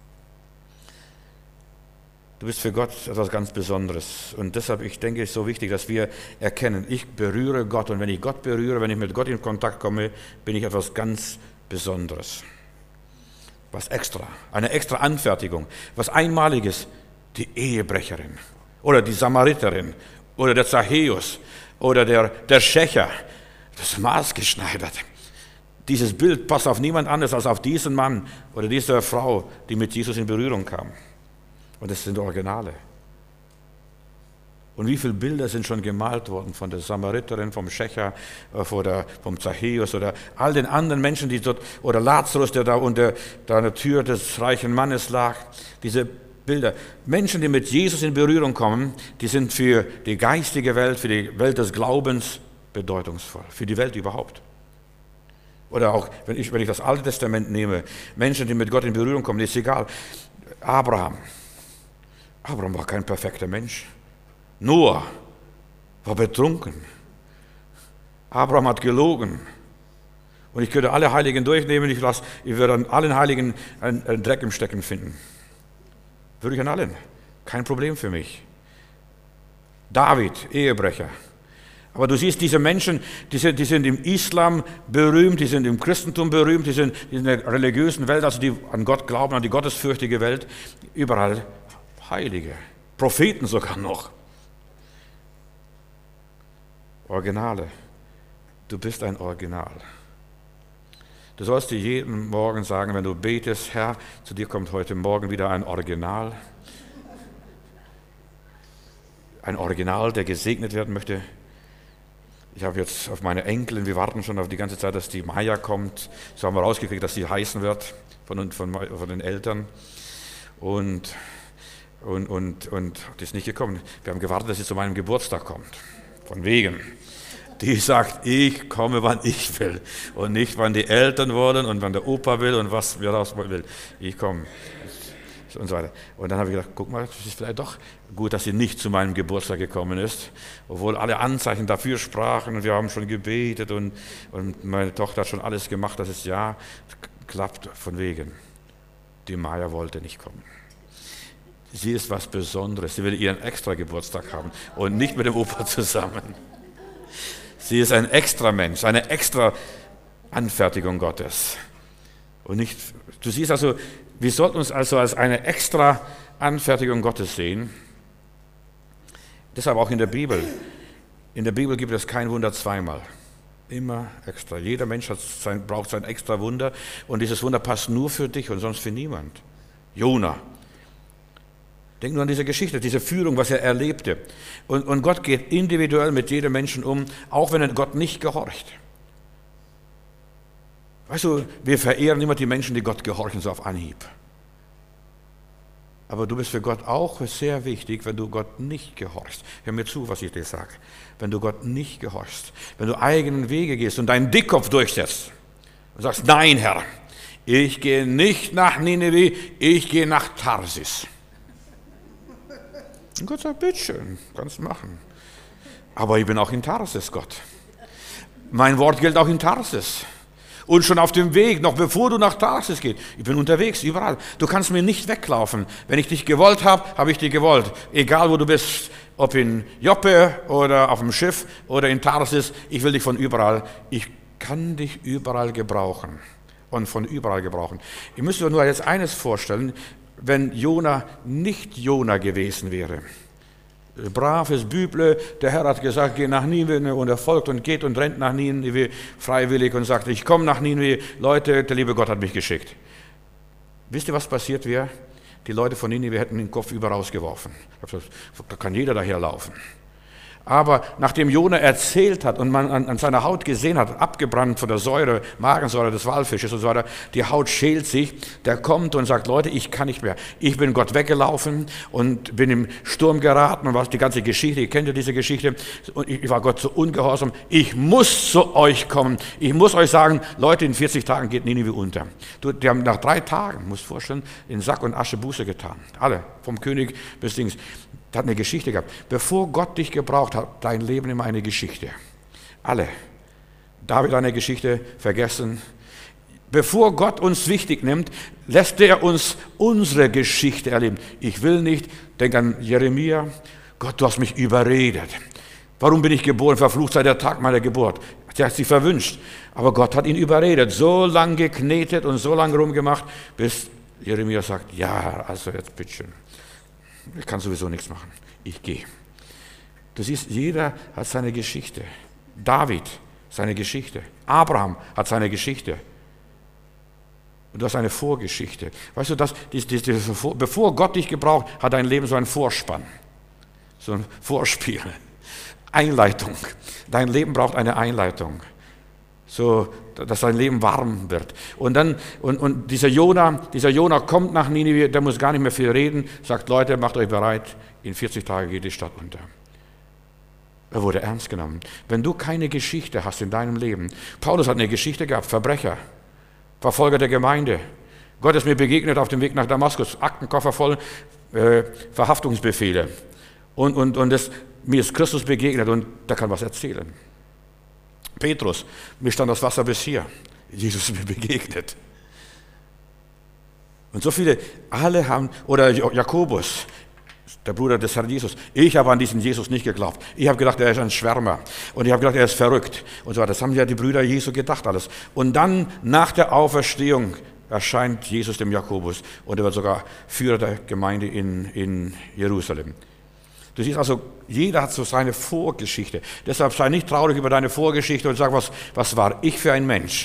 Du bist für Gott etwas ganz Besonderes. Und deshalb, ich denke, es ist so wichtig, dass wir erkennen, ich berühre Gott. Und wenn ich Gott berühre, wenn ich mit Gott in Kontakt komme, bin ich etwas ganz Besonderes. Was extra, eine extra Anfertigung, was Einmaliges. Die Ehebrecherin oder die Samariterin oder der Zachäus oder der Schächer. Das ist maßgeschneidert. Dieses Bild passt auf niemand anderes als auf diesen Mann oder diese Frau, die mit Jesus in Berührung kam. Und das sind Originale. Und wie viele Bilder sind schon gemalt worden von der Samariterin, vom Schächer, vom Zachäus oder all den anderen Menschen, die dort, oder Lazarus, der da unter der Tür des reichen Mannes lag. Diese Bilder. Menschen, die mit Jesus in Berührung kommen, die sind für die geistige Welt, für die Welt des Glaubens bedeutungsvoll, für die Welt überhaupt. Oder auch, wenn ich das Alte Testament nehme, Menschen, die mit Gott in Berührung kommen, ist egal. Abraham war kein perfekter Mensch. Noah war betrunken. Abraham hat gelogen. Und ich könnte alle Heiligen durchnehmen, ich würde an allen Heiligen einen Dreck im Stecken finden. Würde ich an allen. Kein Problem für mich. David, Ehebrecher. Aber du siehst, diese Menschen, die sind im Islam berühmt, die sind im Christentum berühmt, die sind in der religiösen Welt, also die an Gott glauben, an die gottesfürchtige Welt, überall Heilige, Propheten sogar noch. Originale. Du bist ein Original. Du sollst dir jeden Morgen sagen, wenn du betest, Herr, zu dir kommt heute Morgen wieder ein Original. Ein Original, der gesegnet werden möchte. Ich habe jetzt auf meine Enkelin, wir warten schon auf die ganze Zeit, dass die Maya kommt. So haben wir rausgekriegt, dass sie heißen wird von den Eltern. Und die ist nicht gekommen. Wir haben gewartet, dass sie zu meinem Geburtstag kommt. Von wegen. Die sagt, ich komme, wann ich will. Und nicht, wann die Eltern wollen und wann der Opa will und was wir raus will. Ich komme. Und so weiter. Und dann habe ich gedacht, guck mal, es ist vielleicht doch gut, dass sie nicht zu meinem Geburtstag gekommen ist. Obwohl alle Anzeichen dafür sprachen und wir haben schon gebetet und meine Tochter hat schon alles gemacht, dass es ja klappt, von wegen. Die Maya wollte nicht kommen. Sie ist was Besonderes. Sie will ihren extra Geburtstag haben und nicht mit dem Opa zusammen. Sie ist ein extra Mensch, eine extra Anfertigung Gottes. Und nicht, du siehst also, wir sollten uns also als eine extra Anfertigung Gottes sehen. Deshalb auch in der Bibel. In der Bibel gibt es kein Wunder zweimal. Immer extra. Jeder Mensch braucht sein extra Wunder und dieses Wunder passt nur für dich und sonst für niemand. Jona. Denk nur an diese Geschichte, diese Führung, was er erlebte. Und Gott geht individuell mit jedem Menschen um, auch wenn er Gott nicht gehorcht. Weißt du, wir verehren immer die Menschen, die Gott gehorchen, so auf Anhieb. Aber du bist für Gott auch sehr wichtig, wenn du Gott nicht gehorchst. Hör mir zu, was ich dir sage. Wenn du Gott nicht gehorchst, wenn du eigenen Wege gehst und deinen Dickkopf durchsetzt und sagst, nein, Herr, ich gehe nicht nach Nineveh, ich gehe nach Tarsis. Und Gott sagt, bitteschön, kannst du machen. Aber ich bin auch in Tarsis, Gott. Mein Wort gilt auch in Tarsis. Und schon auf dem Weg, noch bevor du nach Tarsis gehst, ich bin unterwegs, überall. Du kannst mir nicht weglaufen. Wenn ich dich gewollt habe, habe ich dich gewollt. Egal wo du bist, ob in Joppe oder auf dem Schiff oder in Tarsis, ich will dich von überall. Ich kann dich überall gebrauchen und von überall gebrauchen. Ihr müsst euch nur jetzt eines vorstellen, wenn Jona nicht Jona gewesen wäre. Braves Büble, der Herr hat gesagt, geh nach Nineveh und er folgt und geht und rennt nach Nineveh freiwillig und sagt, ich komme nach Nineveh, Leute, der liebe Gott hat mich geschickt. Wisst ihr, was passiert wäre? Die Leute von Nineveh hätten den Kopf über rausgeworfen. Da kann jeder daherlaufen. Aber nachdem Jona erzählt hat und man an seiner Haut gesehen hat, abgebrannt von der Säure, Magensäure des Walfisches und so weiter, die Haut schält sich, der kommt und sagt, Leute, ich kann nicht mehr. Ich bin Gott weggelaufen und bin im Sturm geraten und was die ganze Geschichte, ihr kennt ja diese Geschichte, und ich war Gott so ungehorsam, ich muss zu euch kommen. Ich muss euch sagen, Leute, in 40 Tagen geht Nineveh unter. Die haben nach 3 Tagen, musst du vorstellen, in Sack und Asche Buße getan. Alle, vom König bis Dings. Das hat eine Geschichte gehabt. Bevor Gott dich gebraucht hat, dein Leben immer eine Geschichte. Alle. David eine Geschichte vergessen. Bevor Gott uns wichtig nimmt, lässt er uns unsere Geschichte erleben. Ich will nicht, denk an Jeremia, Gott, du hast mich überredet. Warum bin ich geboren? Verflucht sei der Tag meiner Geburt. Er hat sich verwünscht. Aber Gott hat ihn überredet, so lange geknetet und so lange rumgemacht, bis Jeremia sagt, ja, also jetzt bitteschön. Ich kann sowieso nichts machen. Ich gehe. Du siehst, jeder hat seine Geschichte. David, seine Geschichte. Abraham hat seine Geschichte. Und du hast eine Vorgeschichte. Weißt du, bevor Gott dich gebraucht, hat dein Leben so einen Vorspann. So ein Vorspiel. Einleitung. Dein Leben braucht eine Einleitung. So, dass dein Leben warm wird. Und dann, und dieser Jona kommt nach Nineveh, der muss gar nicht mehr viel reden, sagt, Leute, macht euch bereit, in 40 Tagen geht die Stadt unter. Er wurde ernst genommen. Wenn du keine Geschichte hast in deinem Leben, Paulus hat eine Geschichte gehabt, Verbrecher, Verfolger der Gemeinde. Gott ist mir begegnet auf dem Weg nach Damaskus, Aktenkoffer voll, Verhaftungsbefehle. Mir ist Christus begegnet und der kann was erzählen. Petrus, mir stand das Wasser bis hier. Jesus ist mir begegnet. Und so viele, alle haben, oder Jakobus, der Bruder des Herrn Jesus, ich habe an diesen Jesus nicht geglaubt. Ich habe gedacht, er ist ein Schwärmer. Und ich habe gedacht, er ist verrückt. Und so weiter. Das haben ja die Brüder Jesu gedacht alles. Und dann, nach der Auferstehung, erscheint Jesus dem Jakobus. Und er wird sogar Führer der Gemeinde in Jerusalem. Du siehst also, jeder hat so seine Vorgeschichte. Deshalb sei nicht traurig über deine Vorgeschichte und sag, was war ich für ein Mensch?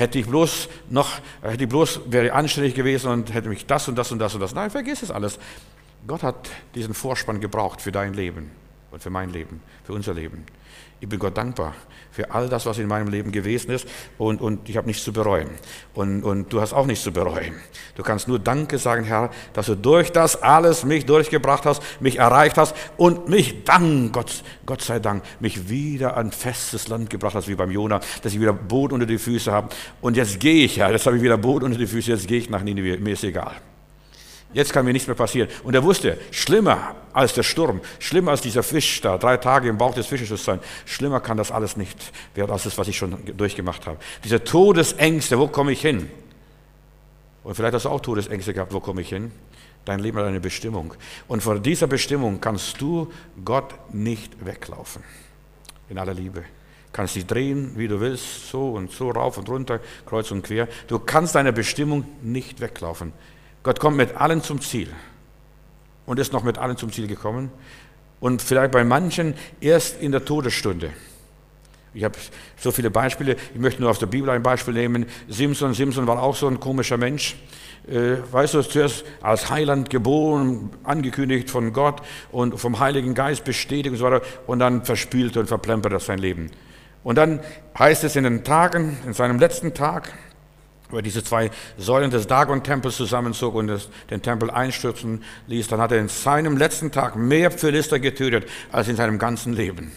Wäre anständig gewesen und hätte mich das und das und das und das. Nein, vergiss es alles. Gott hat diesen Vorspann gebraucht für dein Leben und für mein Leben, für unser Leben. Ich bin Gott dankbar für all das, was in meinem Leben gewesen ist und ich habe nichts zu bereuen. Und du hast auch nichts zu bereuen. Du kannst nur Danke sagen, Herr, dass du durch das alles mich durchgebracht hast, mich erreicht hast und mich dann, Gott sei Dank, mich wieder an festes Land gebracht hast, wie beim Jona, dass ich wieder Boot unter die Füße habe. Und jetzt gehe ich, Herr, jetzt habe ich wieder Boot unter die Füße, jetzt gehe ich nach Nineveh, mir ist egal. Jetzt kann mir nichts mehr passieren. Und er wusste, schlimmer als der Sturm, schlimmer als dieser Fisch da, 3 Tage im Bauch des Fisches zu sein, schlimmer kann das alles nicht werden, als das, was ich schon durchgemacht habe. Diese Todesängste, wo komme ich hin? Und vielleicht hast du auch Todesängste gehabt, wo komme ich hin? Dein Leben hat eine Bestimmung. Und vor dieser Bestimmung kannst du Gott nicht weglaufen. In aller Liebe. Kannst dich drehen, wie du willst, so und so, rauf und runter, kreuz und quer. Du kannst deiner Bestimmung nicht weglaufen. Gott kommt mit allen zum Ziel und ist noch mit allen zum Ziel gekommen und vielleicht bei manchen erst in der Todesstunde. Ich habe so viele Beispiele, ich möchte nur aus der Bibel ein Beispiel nehmen. Simson war auch so ein komischer Mensch. Weißt du, zuerst als Heiland geboren, angekündigt von Gott und vom Heiligen Geist bestätigt und so weiter und dann verspielt und verplempert er sein Leben. Und dann heißt es in seinem letzten Tag, wo er diese 2 Säulen des Dagon-Tempels zusammenzog und den Tempel einstürzen ließ, dann hat er in seinem letzten Tag mehr Philister getötet als in seinem ganzen Leben.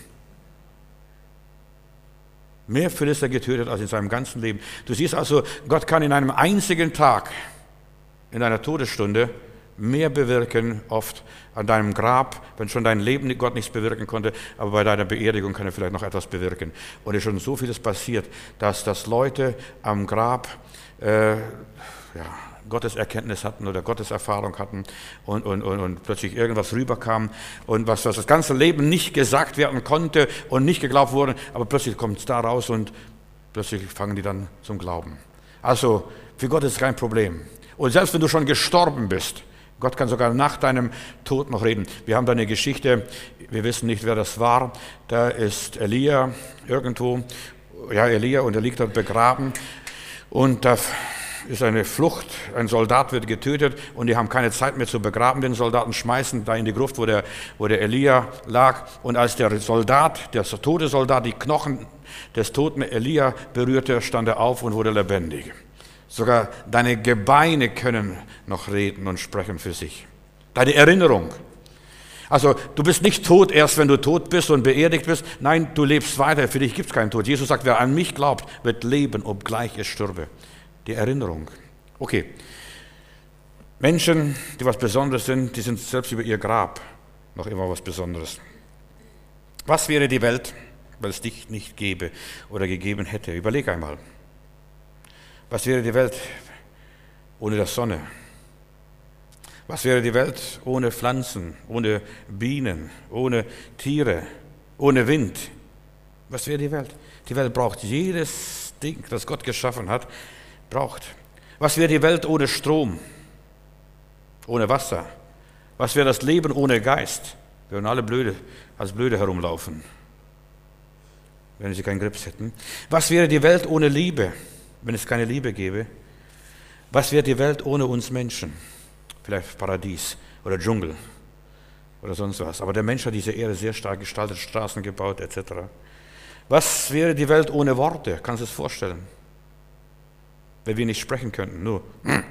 Mehr Philister getötet als in seinem ganzen Leben. Du siehst also, Gott kann in einem einzigen Tag, in einer Todesstunde, mehr bewirken, oft an deinem Grab, wenn schon dein Leben Gott nichts bewirken konnte, aber bei deiner Beerdigung kann er vielleicht noch etwas bewirken. Und es ist schon so vieles passiert, dass Leute am Grab Gottes Erkenntnis hatten oder Gottes Erfahrung hatten und plötzlich irgendwas rüberkam und was das ganze Leben nicht gesagt werden konnte und nicht geglaubt wurde, aber plötzlich kommt es da raus und plötzlich fangen die dann zum Glauben. Also für Gott ist es kein Problem. Und selbst wenn du schon gestorben bist, Gott kann sogar nach deinem Tod noch reden. Wir haben da eine Geschichte, wir wissen nicht, wer das war. Da ist Elia irgendwo, Elia, und er liegt dort begraben und da ist eine Flucht, ein Soldat wird getötet und die haben keine Zeit mehr zu begraben. Den Soldaten schmeißen da in die Gruft, wo der Elia lag. Und als der tote Soldat, die Knochen des toten Elia berührte, stand er auf und wurde lebendig. Sogar deine Gebeine können noch reden und sprechen für sich. Deine Erinnerung. Also du bist nicht tot erst, wenn du tot bist und beerdigt bist. Nein, du lebst weiter. Für dich gibt es keinen Tod. Jesus sagt, wer an mich glaubt, wird leben, obgleich er stürbe. Die Erinnerung. Okay. Menschen, die was Besonderes sind, die sind selbst über ihr Grab noch immer was Besonderes. Was wäre die Welt, wenn es dich nicht gäbe oder gegeben hätte? Überleg einmal. Was wäre die Welt ohne die Sonne? Was wäre die Welt ohne Pflanzen, ohne Bienen, ohne Tiere, ohne Wind? Was wäre die Welt? Die Welt braucht jedes Ding, das Gott geschaffen hat, braucht. Was wäre die Welt ohne Strom, ohne Wasser? Was wäre das Leben ohne Geist? Wir würden alle als Blöde herumlaufen, wenn sie keinen Grips hätten. Was wäre die Welt ohne Liebe, wenn es keine Liebe gäbe? Was wäre die Welt ohne uns Menschen? Vielleicht Paradies oder Dschungel oder sonst was. Aber der Mensch hat diese Erde sehr stark gestaltet, Straßen gebaut etc. Was wäre die Welt ohne Worte? Kannst du es vorstellen? Wenn wir nicht sprechen könnten, nur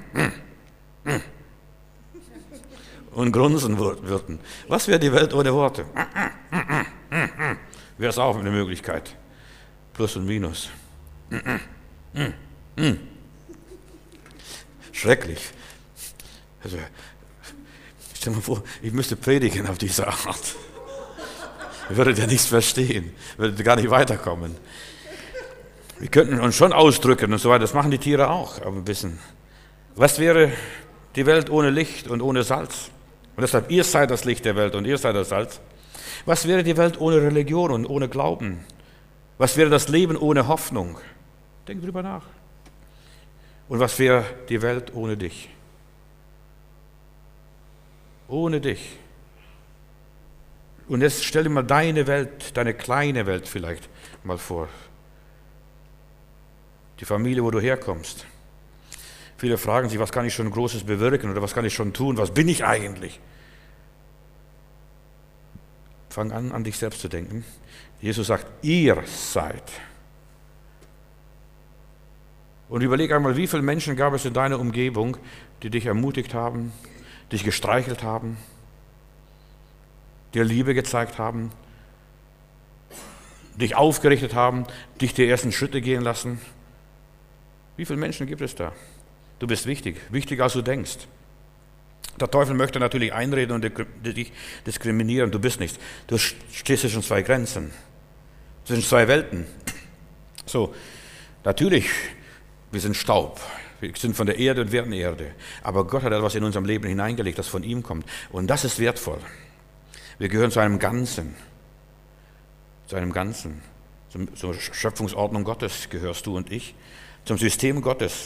und grunzen würden. Was wäre die Welt ohne Worte? Wäre es auch eine Möglichkeit. Plus und Minus. Schrecklich. Also, stell dir mal vor, ich müsste predigen auf diese Art. Ihr würdet ja nichts verstehen, würdet gar nicht weiterkommen. Wir könnten uns schon ausdrücken und so weiter, das machen die Tiere auch, aber ein bisschen. Was wäre die Welt ohne Licht und ohne Salz? Und deshalb, ihr seid das Licht der Welt und ihr seid das Salz. Was wäre die Welt ohne Religion und ohne Glauben? Was wäre das Leben ohne Hoffnung? Denk drüber nach. Und was wäre die Welt ohne dich? Ohne dich. Und jetzt stell dir mal deine Welt, deine kleine Welt vielleicht mal vor. Die Familie, wo du herkommst. Viele fragen sich, was kann ich schon Großes bewirken oder was kann ich schon tun? Was bin ich eigentlich? Fang an dich selbst zu denken. Jesus sagt, ihr seid. Und überleg einmal, wie viele Menschen gab es in deiner Umgebung, die dich ermutigt haben, dich gestreichelt haben, dir Liebe gezeigt haben, dich aufgerichtet haben, dich die ersten Schritte gehen lassen. Wie viele Menschen gibt es da? Du bist wichtig, wichtiger als du denkst. Der Teufel möchte natürlich einreden und dich diskriminieren. Du bist nichts. Du stehst zwischen zwei Grenzen, zwischen zwei Welten. So, natürlich, wir sind Staub. Wir sind von der Erde und werden Erde. Aber Gott hat etwas in unserem Leben hineingelegt, das von ihm kommt. Und das ist wertvoll. Wir gehören zu einem Ganzen. Zu einem Ganzen. Zur Schöpfungsordnung Gottes gehörst du und ich. Zum System Gottes.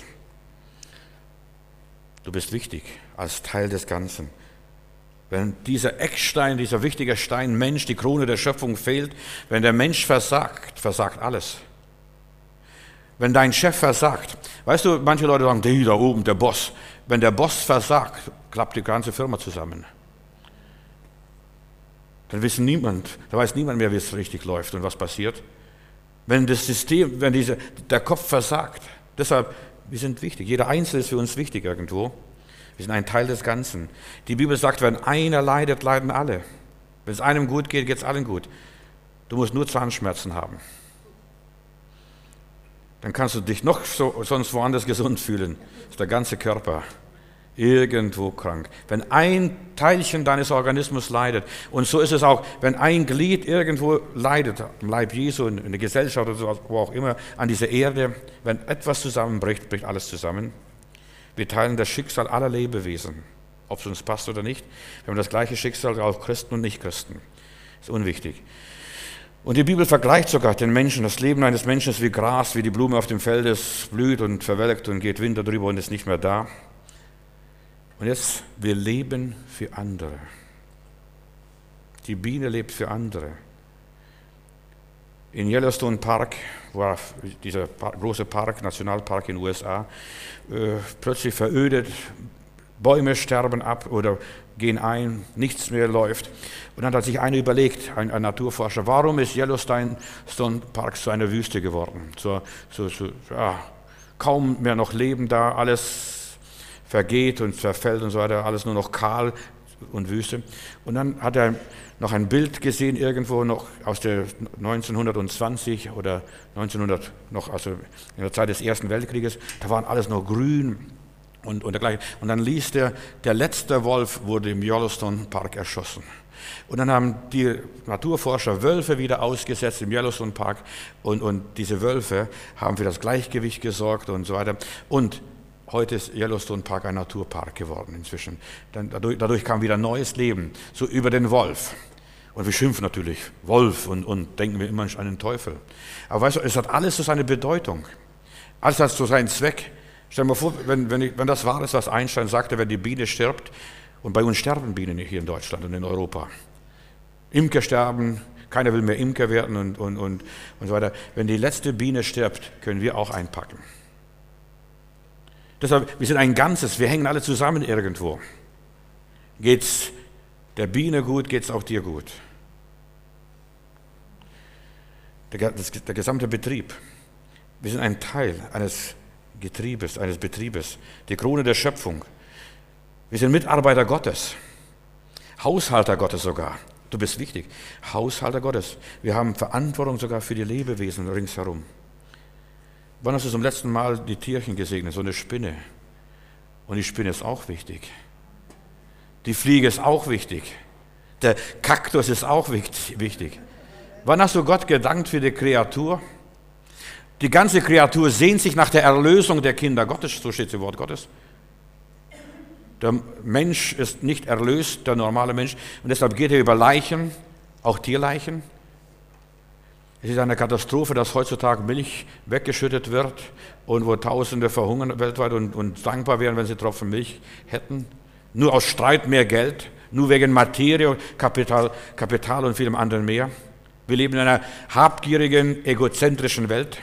Du bist wichtig als Teil des Ganzen. Wenn dieser Eckstein, dieser wichtige Stein Mensch, die Krone der Schöpfung fehlt, wenn der Mensch versagt, versagt alles. Wenn dein Chef versagt, weißt du, manche Leute sagen, der da oben, der Boss. Wenn der Boss versagt, klappt die ganze Firma zusammen. Dann weiß niemand mehr, wie es richtig läuft und was passiert. Wenn das System, der Kopf versagt. Deshalb, wir sind wichtig. Jeder Einzelne ist für uns wichtig irgendwo. Wir sind ein Teil des Ganzen. Die Bibel sagt, wenn einer leidet, leiden alle. Wenn es einem gut geht, geht es allen gut. Du musst nur Zahnschmerzen haben. Dann kannst du dich noch sonst woanders gesund fühlen. Das ist der ganze Körper irgendwo krank. Wenn ein Teilchen deines Organismus leidet, und so ist es auch, wenn ein Glied irgendwo leidet, im Leib Jesu, in der Gesellschaft oder so, wo auch immer, an dieser Erde, wenn etwas zusammenbricht, bricht alles zusammen. Wir teilen das Schicksal aller Lebewesen, ob es uns passt oder nicht. Wir haben das gleiche Schicksal, auch Christen und Nichtchristen. Das ist unwichtig. Und die Bibel vergleicht sogar den Menschen, das Leben eines Menschen ist wie Gras, wie die Blume auf dem Feld, es blüht und verwelkt und geht Winter drüber und ist nicht mehr da. Und jetzt, wir leben für andere. Die Biene lebt für andere. In Yellowstone Park, war dieser große Park, Nationalpark in den USA, plötzlich verödet, Bäume sterben ab oder gehen ein, nichts mehr läuft. Und dann hat sich einer überlegt, ein Naturforscher, warum ist Yellowstone Park zu einer Wüste geworden? Kaum mehr noch Leben da, alles vergeht und verfällt und so weiter, alles nur noch kahl und Wüste. Und dann hat er noch ein Bild gesehen, irgendwo noch aus der 1920 oder 1900, also in der Zeit des Ersten Weltkrieges, da waren alles noch grün und dergleichen. Und dann ließ der letzte Wolf wurde im Yellowstone Park erschossen. Und dann haben die Naturforscher Wölfe wieder ausgesetzt im Yellowstone Park und diese Wölfe haben für das Gleichgewicht gesorgt und so weiter. Und heute ist Yellowstone Park ein Naturpark geworden inzwischen. Dadurch kam wieder neues Leben, so über den Wolf. Und wir schimpfen natürlich Wolf und denken wir immer an den Teufel. Aber weißt du, es hat alles so seine Bedeutung. Alles hat so seinen Zweck. Stell dir mal vor, wenn das wahr ist, was Einstein sagte, wenn die Biene stirbt, und bei uns sterben Bienen hier in Deutschland und in Europa. Imker sterben, keiner will mehr Imker werden und so weiter. Wenn die letzte Biene stirbt, können wir auch einpacken. Deshalb, wir sind ein Ganzes, wir hängen alle zusammen irgendwo. Geht's der Biene gut, geht's auch dir gut. Der gesamte Betrieb. Wir sind ein Teil eines Betriebes, die Krone der Schöpfung. Wir sind Mitarbeiter Gottes, Haushalter Gottes sogar. Du bist wichtig, Haushalter Gottes. Wir haben Verantwortung sogar für die Lebewesen ringsherum. Wann hast du zum letzten Mal die Tierchen gesegnet? So eine Spinne. Und die Spinne ist auch wichtig. Die Fliege ist auch wichtig. Der Kaktus ist auch wichtig. Wann hast du Gott gedankt für die Kreatur? Die ganze Kreatur sehnt sich nach der Erlösung der Kinder Gottes, so steht es im Wort Gottes. Der Mensch ist nicht erlöst, der normale Mensch, und deshalb geht er über Leichen, auch Tierleichen. Es ist eine Katastrophe, dass heutzutage Milch weggeschüttet wird und wo Tausende verhungern weltweit und dankbar wären, wenn sie Tropfen Milch hätten. Nur aus Streit mehr Geld, nur wegen Materie, Kapital und vielem anderen mehr. Wir leben in einer habgierigen, egozentrischen Welt.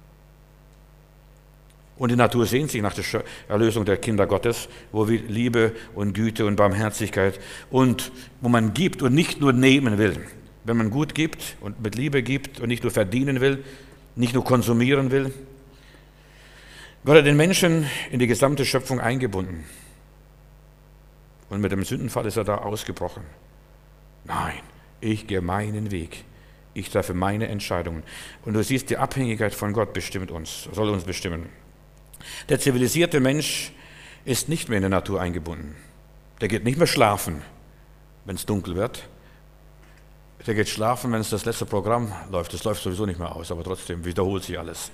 Und die Natur sehnt sich nach der Erlösung der Kinder Gottes, wo wir Liebe und Güte und Barmherzigkeit und wo man gibt und nicht nur nehmen will. Wenn man gut gibt und mit Liebe gibt und nicht nur verdienen will, nicht nur konsumieren will. Gott hat den Menschen in die gesamte Schöpfung eingebunden. Und mit dem Sündenfall ist er da ausgebrochen. Nein, ich gehe meinen Weg. Ich treffe meine Entscheidungen. Und du siehst, die Abhängigkeit von Gott bestimmt uns, soll uns bestimmen. Der zivilisierte Mensch ist nicht mehr in der Natur eingebunden. Der geht nicht mehr schlafen, wenn es dunkel wird. Der geht schlafen, wenn es das letzte Programm läuft. Das läuft sowieso nicht mehr aus, aber trotzdem wiederholt sich alles.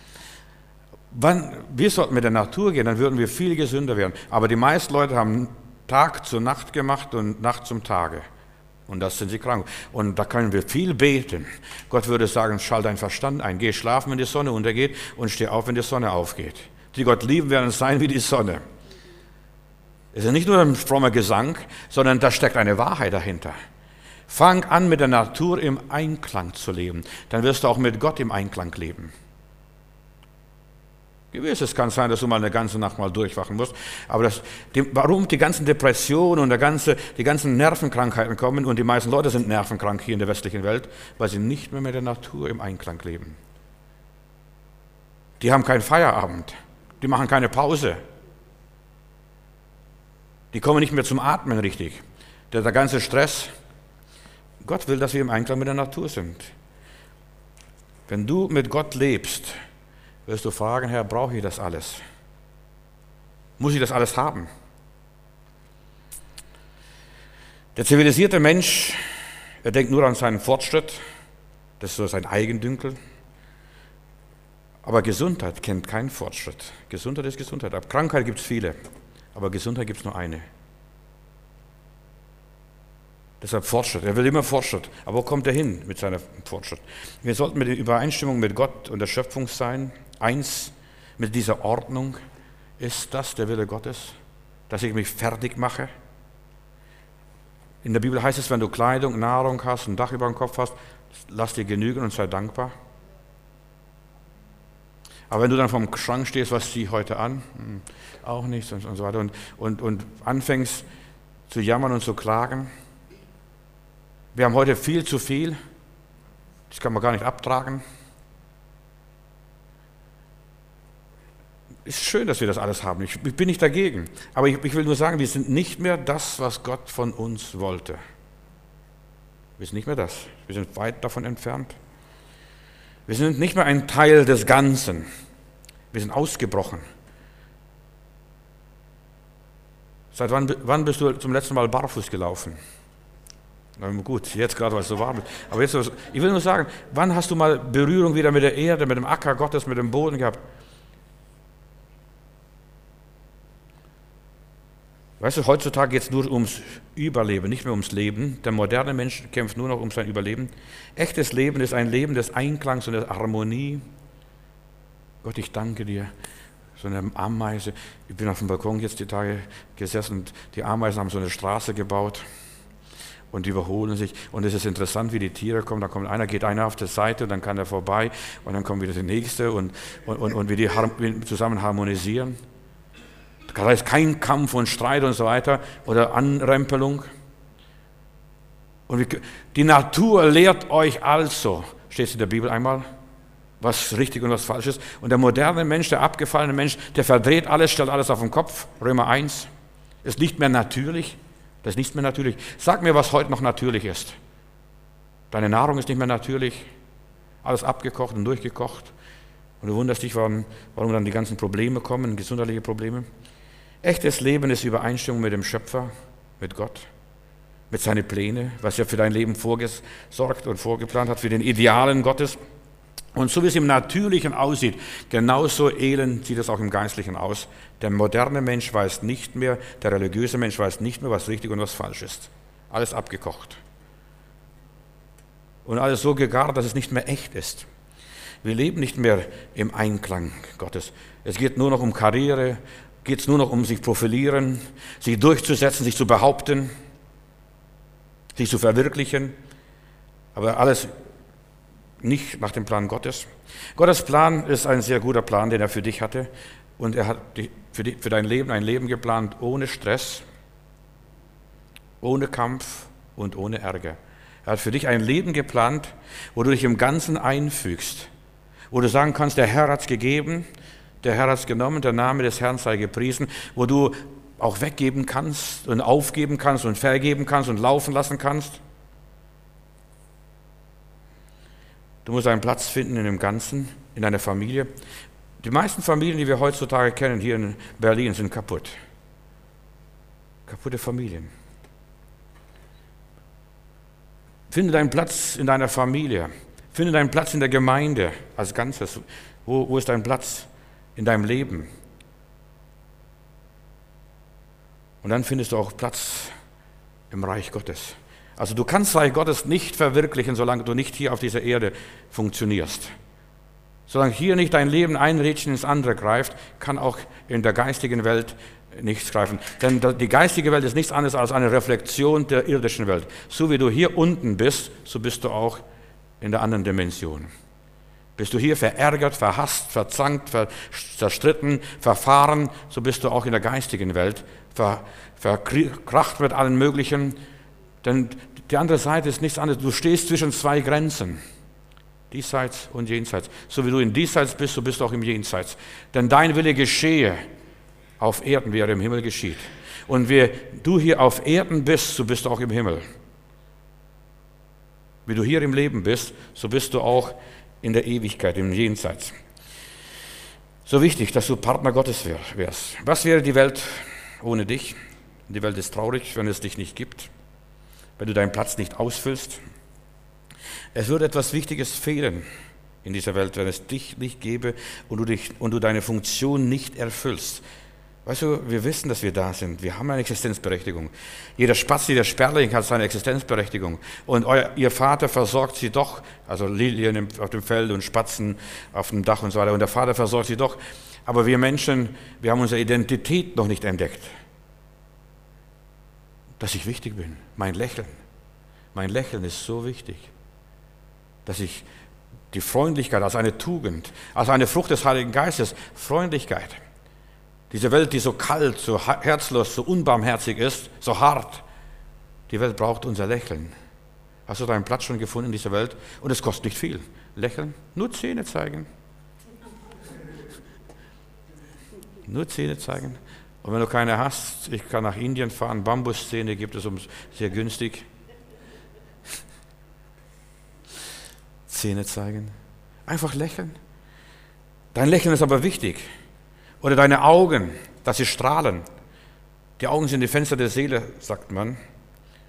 Wir sollten mit der Natur gehen, dann würden wir viel gesünder werden. Aber die meisten Leute haben Tag zur Nacht gemacht und Nacht zum Tage. Und das sind sie krank. Und da können wir viel beten. Gott würde sagen, schalt deinen Verstand ein. Geh schlafen, wenn die Sonne untergeht und steh auf, wenn die Sonne aufgeht. Die Gott lieben werden sein wie die Sonne. Es ist nicht nur ein frommer Gesang, sondern da steckt eine Wahrheit dahinter. Fang an, mit der Natur im Einklang zu leben. Dann wirst du auch mit Gott im Einklang leben. Gewiss, es kann sein, dass du mal eine ganze Nacht mal durchwachen musst. Aber warum die ganzen Depressionen und die ganzen Nervenkrankheiten kommen, und die meisten Leute sind nervenkrank hier in der westlichen Welt, weil sie nicht mehr mit der Natur im Einklang leben. Die haben keinen Feierabend. Die machen keine Pause. Die kommen nicht mehr zum Atmen richtig. Der ganze Stress. Gott will, dass wir im Einklang mit der Natur sind. Wenn du mit Gott lebst, wirst du fragen, Herr, brauche ich das alles? Muss ich das alles haben? Der zivilisierte Mensch, er denkt nur an seinen Fortschritt, das ist so sein Eigendünkel. Aber Gesundheit kennt keinen Fortschritt. Gesundheit ist Gesundheit. Ab Krankheit gibt es viele, aber Gesundheit gibt es nur eine. Deshalb Fortschritt. Er will immer Fortschritt. Aber wo kommt er hin mit seinem Fortschritt? Wir sollten mit der Übereinstimmung mit Gott und der Schöpfung sein. Eins mit dieser Ordnung. Ist das der Wille Gottes, dass ich mich fertig mache? In der Bibel heißt es, wenn du Kleidung, Nahrung hast, ein Dach über dem Kopf hast, lass dir genügen und sei dankbar. Aber wenn du dann vom Schrank stehst, was zieh ich heute an? Auch nichts und so weiter. Und anfängst zu jammern und zu klagen. Wir haben heute viel zu viel. Das kann man gar nicht abtragen. Ist schön, dass wir das alles haben. Ich bin nicht dagegen. Aber ich will nur sagen, wir sind nicht mehr das, was Gott von uns wollte. Wir sind nicht mehr das. Wir sind weit davon entfernt. Wir sind nicht mehr ein Teil des Ganzen. Wir sind ausgebrochen. Seit wann bist du zum letzten Mal barfuß gelaufen? Na gut, jetzt gerade, weil es so warm ist. Aber jetzt, ich will nur sagen, wann hast du mal Berührung wieder mit der Erde, mit dem Acker Gottes, mit dem Boden gehabt? Weißt du, heutzutage geht es nur ums Überleben, nicht mehr ums Leben. Der moderne Mensch kämpft nur noch um sein Überleben. Echtes Leben ist ein Leben des Einklangs und der Harmonie. Gott, ich danke dir. So eine Ameise. Ich bin auf dem Balkon jetzt die Tage gesessen und die Ameisen haben so eine Straße gebaut und die überholen sich. Und es ist interessant, wie die Tiere kommen. Da kommt einer, geht einer auf der Seite und dann kann er vorbei und dann kommt wieder der Nächste und wie die zusammen harmonisieren. Da ist kein Kampf und Streit und so weiter oder Anrempelung. Und die Natur lehrt euch also, steht es in der Bibel einmal, was richtig und was falsch ist. Und der moderne Mensch, der abgefallene Mensch, der verdreht alles, stellt alles auf den Kopf. Römer 1, ist nicht mehr natürlich. Das ist nicht mehr natürlich. Sag mir, was heute noch natürlich ist. Deine Nahrung ist nicht mehr natürlich. Alles abgekocht und durchgekocht. Und du wunderst dich, warum dann die ganzen Probleme kommen, gesundheitliche Probleme. Echtes Leben ist Übereinstimmung mit dem Schöpfer, mit Gott, mit seinen Plänen, was er für dein Leben vorgesorgt und vorgeplant hat, für den Idealen Gottes. Und so wie es im Natürlichen aussieht, genauso elend sieht es auch im Geistlichen aus. Der moderne Mensch weiß nicht mehr, der religiöse Mensch weiß nicht mehr, was richtig und was falsch ist. Alles abgekocht. Und alles so gegart, dass es nicht mehr echt ist. Wir leben nicht mehr im Einklang Gottes. Es geht nur noch um Karriere, geht es nur noch um sich profilieren, sich durchzusetzen, sich zu behaupten, sich zu verwirklichen, aber alles nicht nach dem Plan Gottes. Gottes Plan ist ein sehr guter Plan, den er für dich hatte, und er hat für dein Leben ein Leben geplant ohne Stress, ohne Kampf und ohne Ärger. Er hat für dich ein Leben geplant, wo du dich im Ganzen einfügst, wo du sagen kannst, der Herr hat es gegeben, der Herr hat es genommen, der Name des Herrn sei gepriesen, wo du auch weggeben kannst und aufgeben kannst und vergeben kannst und laufen lassen kannst. Du musst einen Platz finden in dem Ganzen, in deiner Familie. Die meisten Familien, die wir heutzutage kennen hier in Berlin, sind kaputt. Kaputte Familien. Finde deinen Platz in deiner Familie. Finde deinen Platz in der Gemeinde als Ganzes. Wo ist dein Platz in deinem Leben? Und dann findest du auch Platz im Reich Gottes. Also du kannst Reich Gottes nicht verwirklichen, solange du nicht hier auf dieser Erde funktionierst. Solange hier nicht dein Leben ein Rädchen ins andere greift, kann auch in der geistigen Welt nichts greifen. Denn die geistige Welt ist nichts anderes als eine Reflexion der irdischen Welt. So wie du hier unten bist, so bist du auch in der anderen Dimension. Bist du hier verärgert, verhasst, verzankt, zerstritten, verfahren, so bist du auch in der geistigen Welt verkracht mit allen möglichen. Denn die andere Seite ist nichts anderes. Du stehst zwischen zwei Grenzen, diesseits und jenseits. So wie du in diesseits bist, so bist du auch im jenseits. Denn dein Wille geschehe auf Erden, wie er im Himmel geschieht. Und wie du hier auf Erden bist, so bist du auch im Himmel. Wie du hier im Leben bist, so bist du auch in der Ewigkeit, im Jenseits. So wichtig, dass du Partner Gottes wärst. Was wäre die Welt ohne dich? Die Welt ist traurig, wenn es dich nicht gibt. wenn du deinen Platz nicht ausfüllst. Es wird etwas Wichtiges fehlen in dieser Welt, wenn es dich nicht gäbe und du deine Funktion nicht erfüllst. Weißt du, wir wissen, dass wir da sind. Wir haben eine Existenzberechtigung. Jeder Spatz, jeder Sperling hat seine Existenzberechtigung. Und ihr Vater versorgt sie doch, also Lilien auf dem Feld und Spatzen auf dem Dach und so weiter. Und der Vater versorgt sie doch. Aber wir Menschen, wir haben unsere Identität noch nicht entdeckt. Dass ich wichtig bin. Mein Lächeln ist so wichtig. Dass ich die Freundlichkeit als eine Tugend, als eine Frucht des Heiligen Geistes, Freundlichkeit. Diese Welt, die so kalt, so herzlos, so unbarmherzig ist, so hart, die Welt braucht unser Lächeln. Hast du deinen Platz schon gefunden in dieser Welt? Und es kostet nicht viel. Lächeln, nur Zähne zeigen. Nur Zähne zeigen. Und wenn du keine hast, ich kann nach Indien fahren, Bambuszähne gibt es sehr günstig. Zähne zeigen. Einfach lächeln. Dein Lächeln ist aber wichtig. Oder deine Augen, dass sie strahlen. Die Augen sind die Fenster der Seele, sagt man.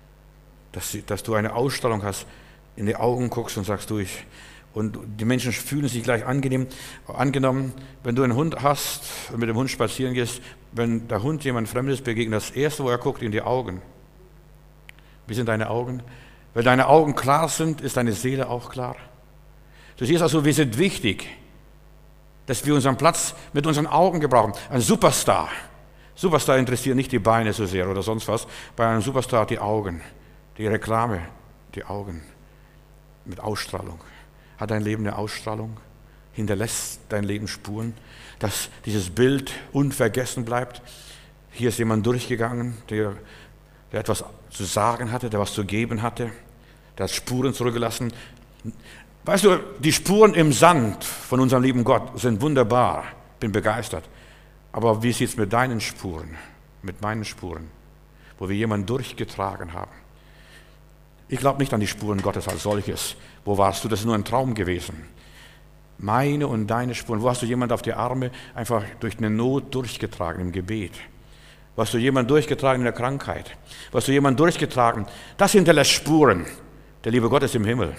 Dass du eine Ausstrahlung hast, in die Augen guckst und sagst und die Menschen fühlen sich gleich angenommen. Wenn du einen Hund hast und mit dem Hund spazieren gehst, wenn der Hund jemand Fremdes begegnet, das Erste, wo er guckt, in die Augen. Wie sind deine Augen? Wenn deine Augen klar sind, ist deine Seele auch klar. Du siehst also, wir sind wichtig, dass wir unseren Platz mit unseren Augen gebrauchen. Ein Superstar. Superstar interessiert nicht die Beine so sehr oder sonst was. Bei einem Superstar die Augen, die Reklame, die Augen mit Ausstrahlung. Hat dein Leben eine Ausstrahlung? Hinterlässt dein Leben Spuren, dass dieses Bild unvergessen bleibt? Hier ist jemand durchgegangen, der etwas zu sagen hatte, der was zu geben hatte, der hat Spuren zurückgelassen. Weißt du, die Spuren im Sand von unserem lieben Gott sind wunderbar, bin begeistert. Aber wie sieht es mit deinen Spuren, mit meinen Spuren, wo wir jemanden durchgetragen haben? Ich glaube nicht an die Spuren Gottes als solches. Wo warst du? Das ist nur ein Traum gewesen. Meine und deine Spuren. Wo hast du jemanden auf die Arme einfach durch eine Not durchgetragen im Gebet? Wo hast du jemanden durchgetragen in der Krankheit? Wo hast du jemanden durchgetragen? Das hinterlässt Spuren. Der liebe Gott ist im Himmel.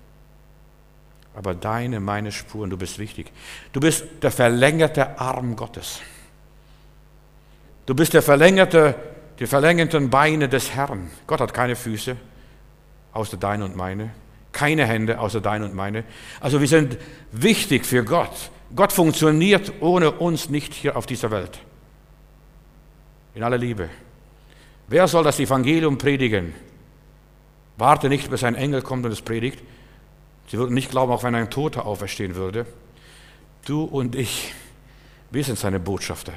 Aber meine Spuren, du bist wichtig. Du bist der verlängerte Arm Gottes. Du bist die verlängerten Beine des Herrn. Gott hat keine Füße, außer deine und meine. Keine Hände, außer deine und meine. Also wir sind wichtig für Gott. Gott funktioniert ohne uns nicht hier auf dieser Welt. In aller Liebe. Wer soll das Evangelium predigen? Warte nicht, bis ein Engel kommt und es predigt. Sie würden nicht glauben, auch wenn ein Toter auferstehen würde. Du und ich, wir sind seine Botschafter.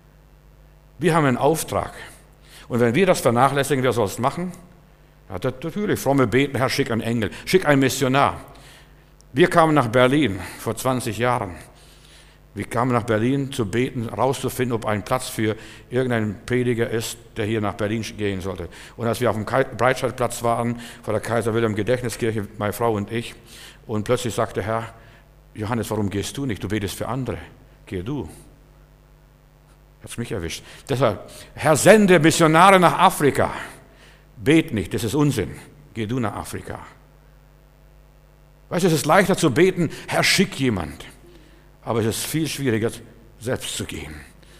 Wir haben einen Auftrag. Und wenn wir das vernachlässigen, wer soll es machen? Ja, natürlich, fromme Beten, Herr, schick einen Engel, schick einen Missionar. Wir kamen nach Berlin vor 20 Jahren. Wir kamen nach Berlin zu beten, rauszufinden, ob ein Platz für irgendeinen Prediger ist, der hier nach Berlin gehen sollte. Und als wir auf dem Breitscheidplatz waren, vor der Kaiser-Wilhelm-Gedächtniskirche, meine Frau und ich, und plötzlich sagte der Herr, Johannes, warum gehst du nicht? Du betest für andere. Geh du. Hat es mich erwischt. Deshalb, Herr, sende Missionare nach Afrika. Bet nicht, das ist Unsinn. Geh du nach Afrika. Weißt du, es ist leichter zu beten, Herr, schick jemand. Aber es ist viel schwieriger, selbst zu gehen.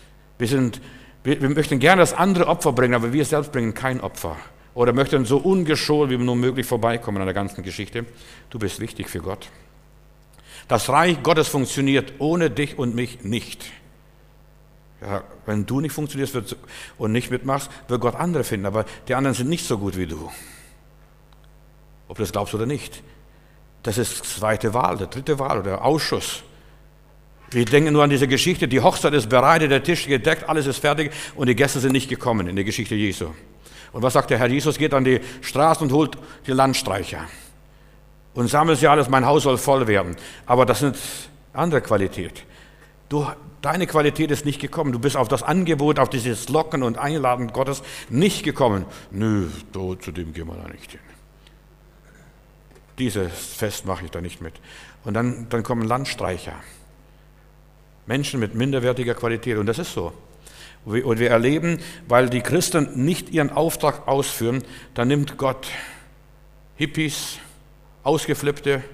Wir möchten gerne das andere Opfer bringen, aber wir selbst bringen kein Opfer. Oder möchten so ungeschoren wie nur möglich vorbeikommen an der ganzen Geschichte. Du bist wichtig für Gott. Das Reich Gottes funktioniert ohne dich und mich nicht. Ja, wenn du nicht funktionierst und nicht mitmachst, wird Gott andere finden, aber die anderen sind nicht so gut wie du. Ob du das glaubst oder nicht. Das ist zweite Wahl, der dritte Wahl oder Ausschuss. Wir denken nur an diese Geschichte, die Hochzeit ist bereitet, der Tisch gedeckt, alles ist fertig und die Gäste sind nicht gekommen in der Geschichte Jesu. Und was sagt der Herr Jesus? Geht an die Straßen und holt die Landstreicher und sammelt sie alles, mein Haus soll voll werden. Aber das sind andere Qualität. Deine Qualität ist nicht gekommen. Du bist auf das Angebot, auf dieses Locken und Einladen Gottes nicht gekommen. Nö, zu dem gehen wir da nicht hin. Dieses Fest mache ich da nicht mit. Und dann kommen Landstreicher. Menschen mit minderwertiger Qualität. Und das ist so. Und wir erleben, weil die Christen nicht ihren Auftrag ausführen, dann nimmt Gott Hippies, Ausgeflippte.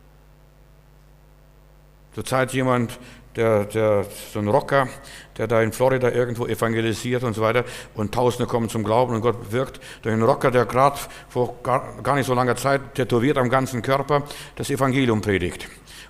Zurzeit jemand, so ein Rocker, der da in Florida irgendwo evangelisiert und so weiter und Tausende kommen zum Glauben und Gott wirkt durch einen Rocker, der gerade vor gar nicht so langer Zeit tätowiert am ganzen Körper das Evangelium predigt.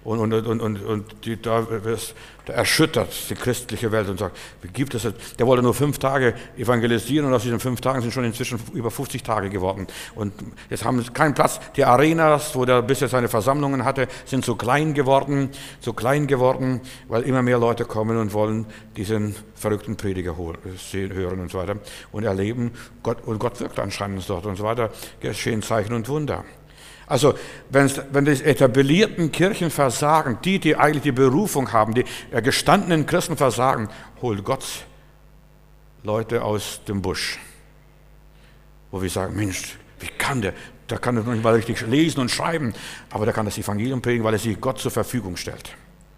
Da erschüttert die christliche Welt und sagt, wie gibt es das? Der wollte nur 5 Tage evangelisieren und aus diesen 5 Tagen sind schon inzwischen über 50 Tage geworden. Und jetzt haben sie keinen Platz. Die Arenas, wo der bisher seine Versammlungen hatte, sind so klein geworden, weil immer mehr Leute kommen und wollen diesen verrückten Prediger hören und so weiter und erleben. Gott wirkt anscheinend dort und so weiter. Geschehen Zeichen und Wunder. Also, wenn die etablierten Kirchen versagen, die eigentlich die Berufung haben, die gestandenen Christen versagen, holt Gott Leute aus dem Busch. Wo wir sagen, Mensch, wie kann der kann noch nicht mal richtig lesen und schreiben, aber der kann das Evangelium predigen, weil er sich Gott zur Verfügung stellt.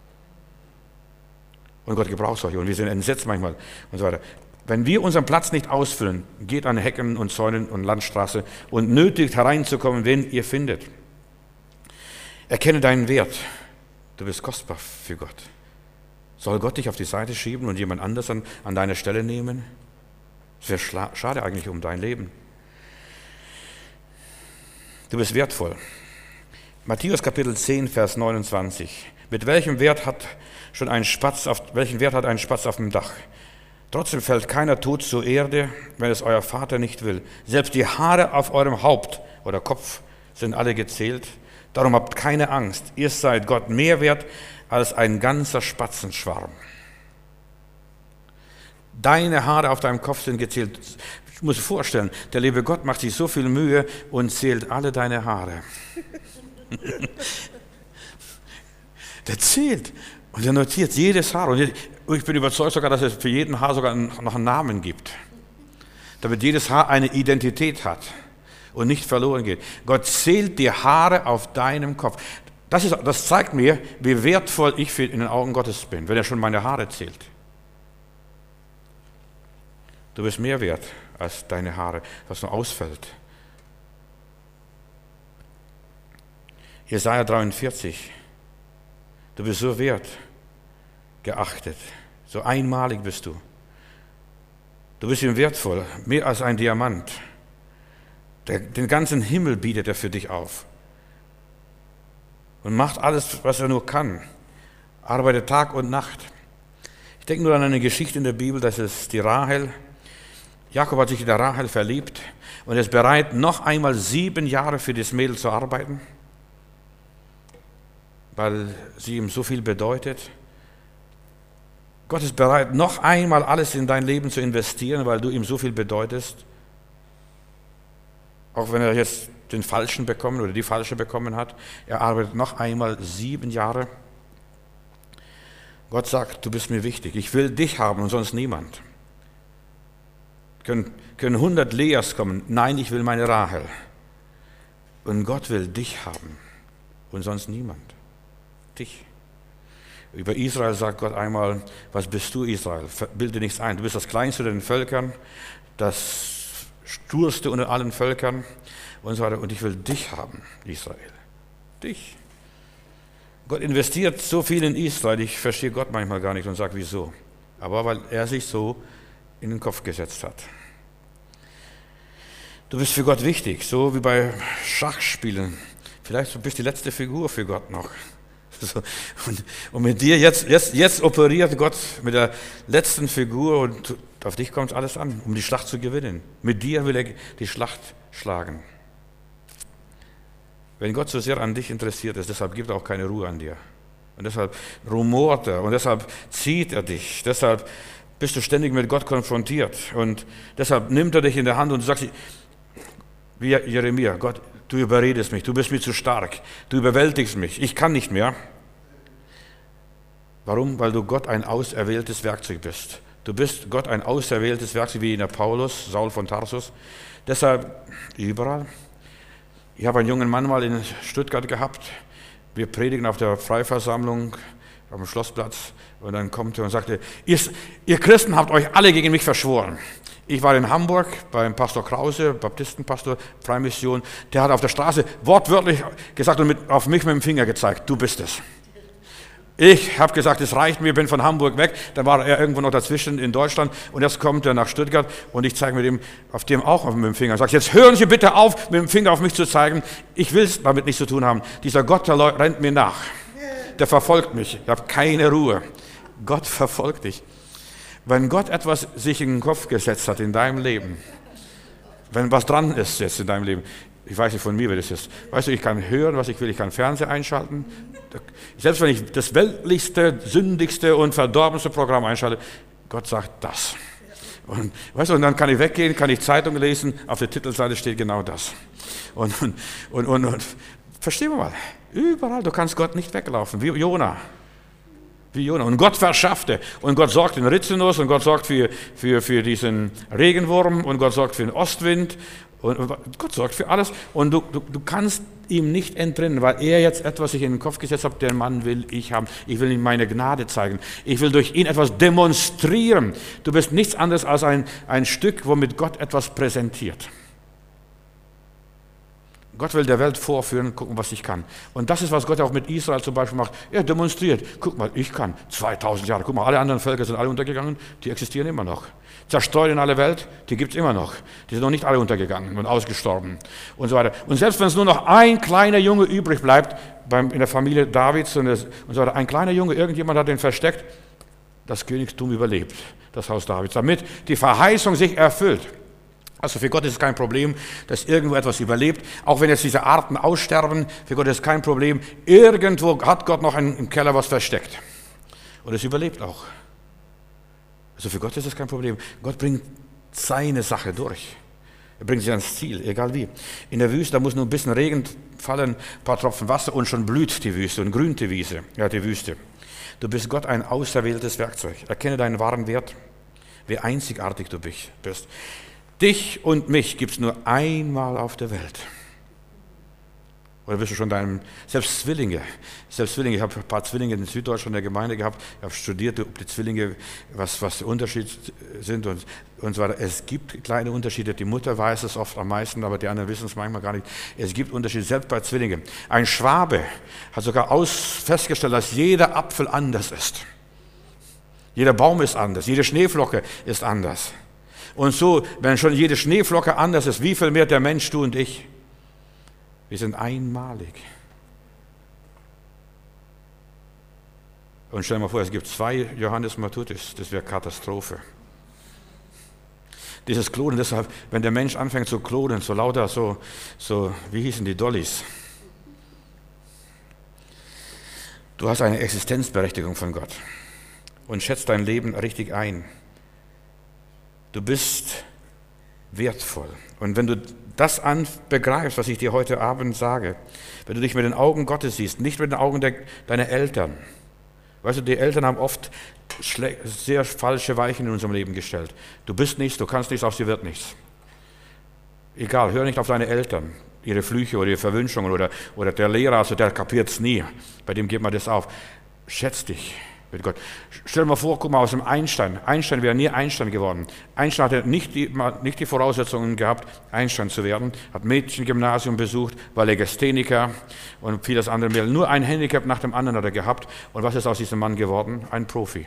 Und Gott gebraucht solche und wir sind entsetzt manchmal und so weiter. Wenn wir unseren Platz nicht ausfüllen, geht an Hecken und Zäunen und Landstraße und nötigt hereinzukommen, wen ihr findet. Erkenne deinen Wert. Du bist kostbar für Gott. Soll Gott dich auf die Seite schieben und jemand anders an deine Stelle nehmen? Das wäre schade eigentlich um dein Leben. Du bist wertvoll. Matthäus Kapitel 10, Vers 29. Mit welchem Wert hat ein Spatz auf dem Dach? Trotzdem fällt keiner tot zur Erde, wenn es euer Vater nicht will. Selbst die Haare auf eurem Haupt oder Kopf sind alle gezählt. Darum habt keine Angst. Ihr seid Gott mehr wert als ein ganzer Spatzenschwarm. Deine Haare auf deinem Kopf sind gezählt. Ich muss mir vorstellen, der liebe Gott macht sich so viel Mühe und zählt alle deine Haare. Der zählt und er notiert jedes Haar. Und ich bin überzeugt sogar, dass es für jeden Haar sogar noch einen Namen gibt. Damit jedes Haar eine Identität hat und nicht verloren geht. Gott zählt die Haare auf deinem Kopf. Das zeigt mir, wie wertvoll ich in den Augen Gottes bin, wenn er schon meine Haare zählt. Du bist mehr wert als deine Haare, was nur ausfällt. Jesaja 43. Du bist so wert, geachtet. So einmalig bist du. Du bist ihm wertvoll, mehr als ein Diamant. Den ganzen Himmel bietet er für dich auf. Und macht alles, was er nur kann. Arbeitet Tag und Nacht. Ich denke nur an eine Geschichte in der Bibel, das ist die Rahel. Jakob hat sich in der Rahel verliebt und ist bereit, noch einmal 7 Jahre für das Mädel zu arbeiten, weil sie ihm so viel bedeutet. Gott ist bereit, noch einmal alles in dein Leben zu investieren, weil du ihm so viel bedeutest. Auch wenn er jetzt den Falschen bekommen oder die Falsche bekommen hat. Er arbeitet noch einmal 7 Jahre. Gott sagt, du bist mir wichtig. Ich will dich haben und sonst niemand. Können 100 Leas kommen. Nein, ich will meine Rahel. Und Gott will dich haben und sonst niemand. Dich. Über Israel sagt Gott einmal, was bist du, Israel? Bilde nichts ein. Du bist das Kleinste unter den Völkern, das Sturste unter allen Völkern und so weiter. Und ich will dich haben, Israel. Dich. Gott investiert so viel in Israel, ich verstehe Gott manchmal gar nicht und sage, wieso. Aber weil er sich so in den Kopf gesetzt hat. Du bist für Gott wichtig, so wie bei Schachspielen. Vielleicht bist du die letzte Figur für Gott noch. Und mit dir jetzt operiert Gott mit der letzten Figur und auf dich kommt alles an, um die Schlacht zu gewinnen. Mit dir will er die Schlacht schlagen. Wenn Gott so sehr an dich interessiert ist, deshalb gibt er auch keine Ruhe an dir. Und deshalb rumort er und deshalb zieht er dich. Deshalb bist du ständig mit Gott konfrontiert. Und deshalb nimmt er dich in der Hand und du sagst, wie Jeremia, Gott, du überredest mich, du bist mir zu stark, du überwältigst mich, ich kann nicht mehr. Warum? Weil du Gott ein auserwähltes Werkzeug bist. Du bist Gott ein auserwähltes Werkzeug, wie in der Paulus, Saul von Tarsus. Deshalb überall. Ich habe einen jungen Mann mal in Stuttgart gehabt. Wir predigen auf der Freiversammlung, auf dem Schlossplatz. Und dann kommt er und sagte, ihr Christen habt euch alle gegen mich verschworen. Ich war in Hamburg beim Pastor Krause, Baptistenpastor, Freimission. Der hat auf der Straße wortwörtlich gesagt und auf mich mit dem Finger gezeigt, du bist es. Ich habe gesagt, es reicht mir, bin von Hamburg weg. Dann war er irgendwo noch dazwischen in Deutschland und jetzt kommt er nach Stuttgart und ich zeige mit ihm auf dem auch mit dem Finger. Ich sage, jetzt hören Sie bitte auf, mit dem Finger auf mich zu zeigen. Ich will es damit nichts zu tun haben. Dieser Gott, der rennt mir nach. Der verfolgt mich. Ich habe keine Ruhe. Gott verfolgt dich. Wenn Gott etwas sich in den Kopf gesetzt hat in deinem Leben, wenn was dran ist jetzt in deinem Leben, ich weiß nicht von mir, wie das ist. Weißt du, ich kann hören, was ich will, ich kann Fernseher einschalten. Selbst wenn ich das weltlichste, sündigste und verdorbenste Programm einschalte, Gott sagt das. Und, weißt du, und dann kann ich weggehen, kann ich Zeitung lesen, auf der Titelseite steht genau das. Und verstehen wir mal, überall, du kannst Gott nicht weglaufen, wie Jona. Und Gott verschaffte. Und Gott sorgt den Rizinus und Gott sorgt für diesen Regenwurm und Gott sorgt für den Ostwind. Und Gott sorgt für alles. Und du kannst ihm nicht entrinnen, weil er jetzt etwas sich in den Kopf gesetzt hat, der Mann will ich haben. Ich will ihm meine Gnade zeigen. Ich will durch ihn etwas demonstrieren. Du bist nichts anderes als ein Stück, womit Gott etwas präsentiert. Gott will der Welt vorführen, gucken, was ich kann. Und das ist, was Gott auch mit Israel zum Beispiel macht. Er demonstriert, guck mal, ich kann 2000 Jahre, guck mal, alle anderen Völker sind alle untergegangen, die existieren immer noch. Zerstreut in alle Welt, die gibt es immer noch. Die sind noch nicht alle untergegangen und ausgestorben und so weiter. Und selbst wenn es nur noch ein kleiner Junge übrig bleibt, in der Familie Davids und so weiter, ein kleiner Junge, irgendjemand hat den versteckt, das Königtum überlebt, das Haus Davids, damit die Verheißung sich erfüllt. Also für Gott ist es kein Problem, dass irgendwo etwas überlebt. Auch wenn jetzt diese Arten aussterben, für Gott ist es kein Problem. Irgendwo hat Gott noch im Keller was versteckt. Und es überlebt auch. Also für Gott ist es kein Problem. Gott bringt seine Sache durch. Er bringt sie ans Ziel, egal wie. In der Wüste, da muss nur ein bisschen Regen fallen, ein paar Tropfen Wasser und schon blüht die Wüste und grünt die Wüste. Du bist Gott ein auserwähltes Werkzeug. Erkenne deinen wahren Wert, wie einzigartig du bist. Dich und mich gibt es nur einmal auf der Welt. Oder bist du schon selbst Zwillinge, ich habe ein paar Zwillinge in Süddeutschland in der Gemeinde gehabt, ich habe studiert, ob die Zwillinge, was der Unterschied sind und so weiter. Es gibt kleine Unterschiede, die Mutter weiß es oft am meisten, aber die anderen wissen es manchmal gar nicht. Es gibt Unterschiede, selbst bei Zwillingen. Ein Schwabe hat sogar festgestellt, dass jeder Apfel anders ist. Jeder Baum ist anders, jede Schneeflocke ist anders. Und so, wenn schon jede Schneeflocke anders ist, wie viel mehr der Mensch, du und ich? Wir sind einmalig. Und stell dir mal vor, es gibt 2 Johannes Matthäus, das wäre Katastrophe. Dieses Klonen, deshalb, wenn der Mensch anfängt zu klonen, so lauter, so wie hießen die Dollys? Du hast eine Existenzberechtigung von Gott und schätzt dein Leben richtig ein. Du bist wertvoll. Und wenn du das begreifst, was ich dir heute Abend sage, wenn du dich mit den Augen Gottes siehst, nicht mit den Augen deiner Eltern. Weißt du, die Eltern haben oft sehr falsche Weichen in unserem Leben gestellt. Du bist nichts, du kannst nichts, aus dir wird nichts. Egal, hör nicht auf deine Eltern, ihre Flüche oder ihre Verwünschungen oder der Lehrer, also der kapiert es nie. Bei dem geht man das auf. Schätz dich mit Gott. Stell dir mal vor, guck mal aus dem Einstein. Einstein wäre nie Einstein geworden. Einstein hatte nicht die Voraussetzungen gehabt, Einstein zu werden. Hat Mädchengymnasium besucht, war Legastheniker und vieles andere mehr. Nur ein Handicap nach dem anderen hat er gehabt. Und was ist aus diesem Mann geworden? Ein Profi.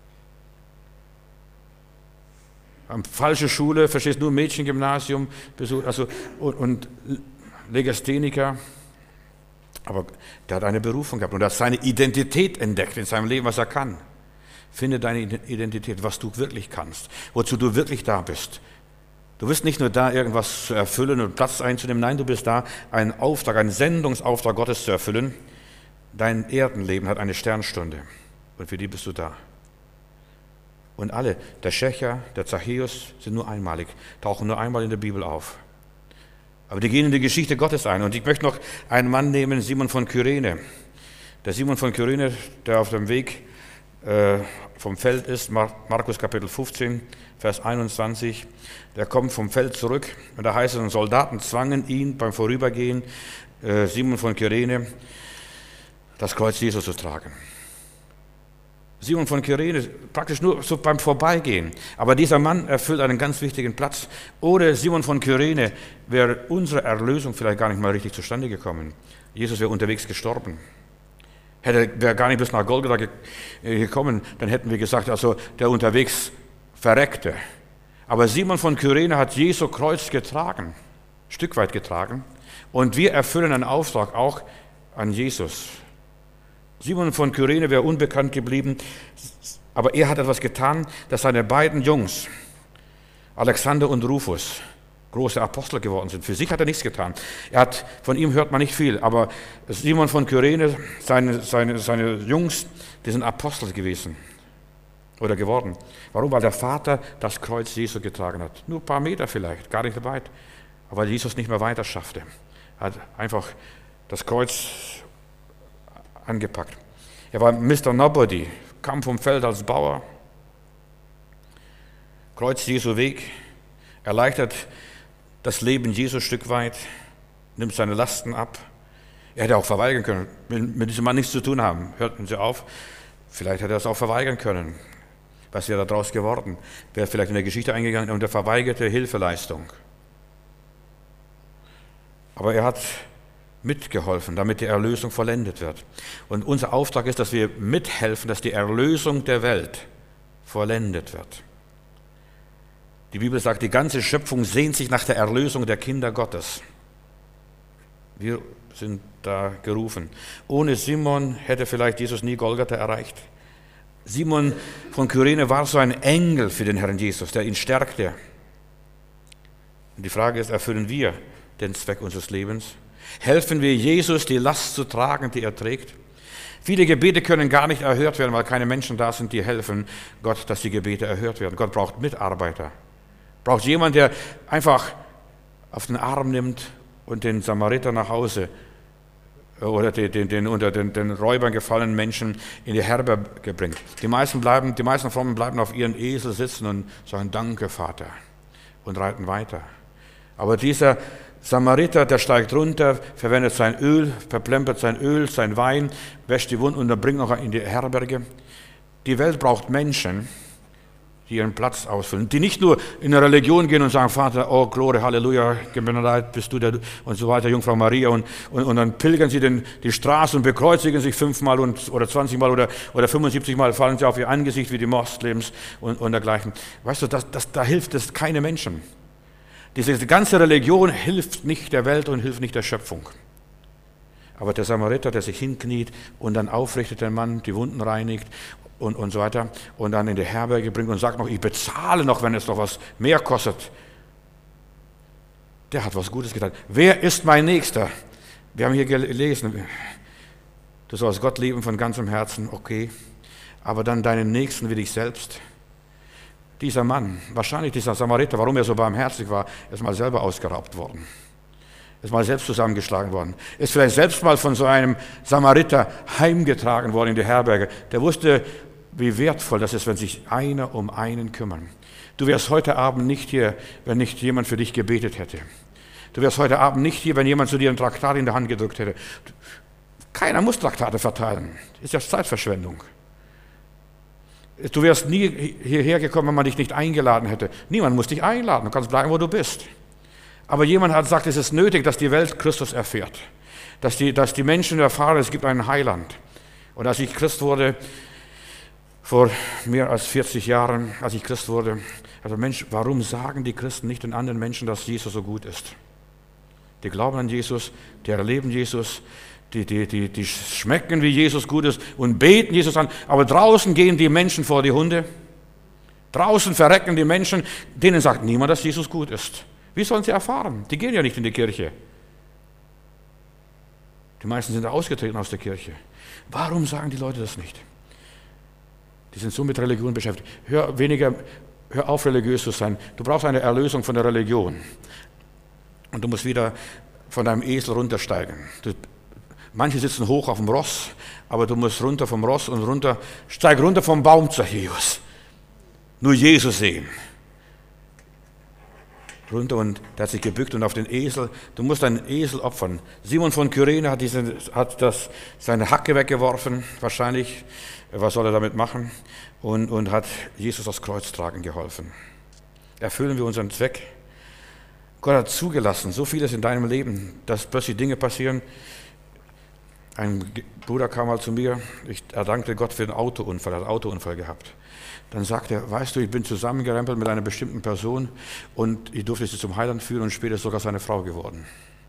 Falsche Schule, verstehst du, nur Mädchengymnasium besucht, also und Legastheniker. Aber der hat eine Berufung gehabt und er hat seine Identität entdeckt in seinem Leben, was er kann. Finde deine Identität, was du wirklich kannst, wozu du wirklich da bist. Du bist nicht nur da, irgendwas zu erfüllen und Platz einzunehmen. Nein, du bist da, einen Auftrag, einen Sendungsauftrag Gottes zu erfüllen. Dein Erdenleben hat eine Sternstunde und für die bist du da. Und alle, der Schächer, der Zachäus, sind nur einmalig, tauchen nur einmal in der Bibel auf. Aber die gehen in die Geschichte Gottes ein. Und ich möchte noch einen Mann nehmen, Simon von Kyrene. Der Simon von Kyrene, der auf dem Weg vom Feld ist, Markus Kapitel 15, Vers 21, der kommt vom Feld zurück. Und da heißt es, und Soldaten zwangen ihn beim Vorübergehen, Simon von Kyrene, das Kreuz Jesu zu tragen. Simon von Kyrene, praktisch nur so beim Vorbeigehen. Aber dieser Mann erfüllt einen ganz wichtigen Platz. Ohne Simon von Kyrene wäre unsere Erlösung vielleicht gar nicht mal richtig zustande gekommen. Jesus wäre unterwegs gestorben. Wäre gar nicht bis nach Golgatha gekommen, dann hätten wir gesagt, also der unterwegs verreckte. Aber Simon von Kyrene hat Jesu Kreuz getragen, ein Stück weit getragen. Und wir erfüllen einen Auftrag auch an Jesus. Simon von Kyrene wäre unbekannt geblieben, aber er hat etwas getan, dass seine beiden Jungs, Alexander und Rufus, große Apostel geworden sind. Für sich hat er nichts getan. Von ihm hört man nicht viel, aber Simon von Kyrene, seine Jungs, die sind Apostel gewesen oder geworden. Warum? Weil der Vater das Kreuz Jesu getragen hat. Nur ein paar Meter vielleicht, gar nicht weit, aber weil Jesus nicht mehr weiter schaffte. Er hat einfach das Kreuz angepackt. Er war Mr. Nobody, kam vom Feld als Bauer, kreuzt Jesu Weg, erleichtert das Leben Jesu ein Stück weit, nimmt seine Lasten ab. Er hätte auch verweigern können, mit diesem Mann nichts zu tun haben. Hörten Sie auf, vielleicht hätte er es auch verweigern können. Was wäre daraus geworden? Wäre vielleicht in der Geschichte eingegangen und er verweigerte Hilfeleistung. Aber er hat mitgeholfen, damit die Erlösung vollendet wird. Und unser Auftrag ist, dass wir mithelfen, dass die Erlösung der Welt vollendet wird. Die Bibel sagt, die ganze Schöpfung sehnt sich nach der Erlösung der Kinder Gottes. Wir sind da gerufen. Ohne Simon hätte vielleicht Jesus nie Golgatha erreicht. Simon von Kyrene war so ein Engel für den Herrn Jesus, der ihn stärkte. Und die Frage ist, erfüllen wir den Zweck unseres Lebens? Helfen wir Jesus, die Last zu tragen, die er trägt? Viele Gebete können gar nicht erhört werden, weil keine Menschen da sind, die helfen Gott, dass die Gebete erhört werden. Gott braucht Mitarbeiter. Braucht jemand, der einfach auf den Arm nimmt und den Samariter nach Hause oder den unter den Räubern gefallenen Menschen in die Herberge bringt. Die meisten Frommen bleiben auf ihren Esel sitzen und sagen, danke Vater, und reiten weiter. Aber dieser Samariter, der steigt runter, verwendet sein Öl, verplempert sein Öl, sein Wein, wäscht die Wunden und dann bringt noch in die Herberge. Die Welt braucht Menschen, die ihren Platz ausfüllen, die nicht nur in eine Religion gehen und sagen, Vater, oh, Glory, Halleluja, gebenedeit bist du der und so weiter, Jungfrau Maria, und dann pilgern sie die Straße und bekreuzigen sich 5-mal oder 20-mal oder 75-mal, fallen sie auf ihr Angesicht wie die Moslems und dergleichen. Weißt du, da hilft es keine Menschen. Diese ganze Religion hilft nicht der Welt und hilft nicht der Schöpfung. Aber der Samariter, der sich hinkniet und dann aufrichtet den Mann, die Wunden reinigt und so weiter und dann in die Herberge bringt und sagt noch, ich bezahle noch, wenn es noch was mehr kostet. Der hat was Gutes getan. Wer ist mein Nächster? Wir haben hier gelesen, du sollst Gott lieben von ganzem Herzen, okay, aber dann deinen Nächsten wie dich selbst. Dieser Mann, wahrscheinlich dieser Samariter, warum er so barmherzig war, ist mal selber ausgeraubt worden. Ist mal selbst zusammengeschlagen worden. Ist vielleicht selbst mal von so einem Samariter heimgetragen worden in die Herberge. Der wusste, wie wertvoll das ist, wenn sich einer um einen kümmern. Du wärst heute Abend nicht hier, wenn nicht jemand für dich gebetet hätte. Du wärst heute Abend nicht hier, wenn jemand zu dir ein Traktat in der Hand gedrückt hätte. Keiner muss Traktate verteilen. Ist ja Zeitverschwendung. Du wärst nie hierher gekommen, wenn man dich nicht eingeladen hätte. Niemand muss dich einladen, du kannst bleiben, wo du bist. Aber jemand hat gesagt, es ist nötig, dass die Welt Christus erfährt. Dass die Menschen erfahren, es gibt einen Heiland. Und als ich Christ wurde, vor mehr als 40 Jahren, also Mensch, warum sagen die Christen nicht den anderen Menschen, dass Jesus so gut ist? Die glauben an Jesus, die erleben Jesus, die schmecken, wie Jesus gut ist und beten Jesus an. Aber draußen gehen die Menschen vor die Hunde. Draußen verrecken die Menschen, denen sagt niemand, dass Jesus gut ist. Wie sollen sie erfahren? Die gehen ja nicht in die Kirche. Die meisten sind ausgetreten aus der Kirche. Warum sagen die Leute das nicht? Die sind so mit Religion beschäftigt. Hör auf, religiös zu sein. Du brauchst eine Erlösung von der Religion. Und du musst wieder von deinem Esel runtersteigen. Manche sitzen hoch auf dem Ross, aber du musst runter vom Ross und steig runter vom Baum, Zachäus. Nur Jesus sehen. runter und der hat sich gebückt und auf den Esel, du musst einen Esel opfern. Simon von Kyrene hat seine Hacke weggeworfen, wahrscheinlich, was soll er damit machen, und hat Jesus das Kreuz tragen geholfen. Erfüllen wir unseren Zweck. Gott hat zugelassen, so vieles in deinem Leben, dass plötzlich Dinge passieren. Ein Bruder kam mal zu mir, er dankte Gott für den Autounfall, er hat einen Autounfall gehabt. Dann sagte er, weißt du, ich bin zusammengerempelt mit einer bestimmten Person und ich durfte sie zum Heiland führen und später ist sogar seine Frau geworden.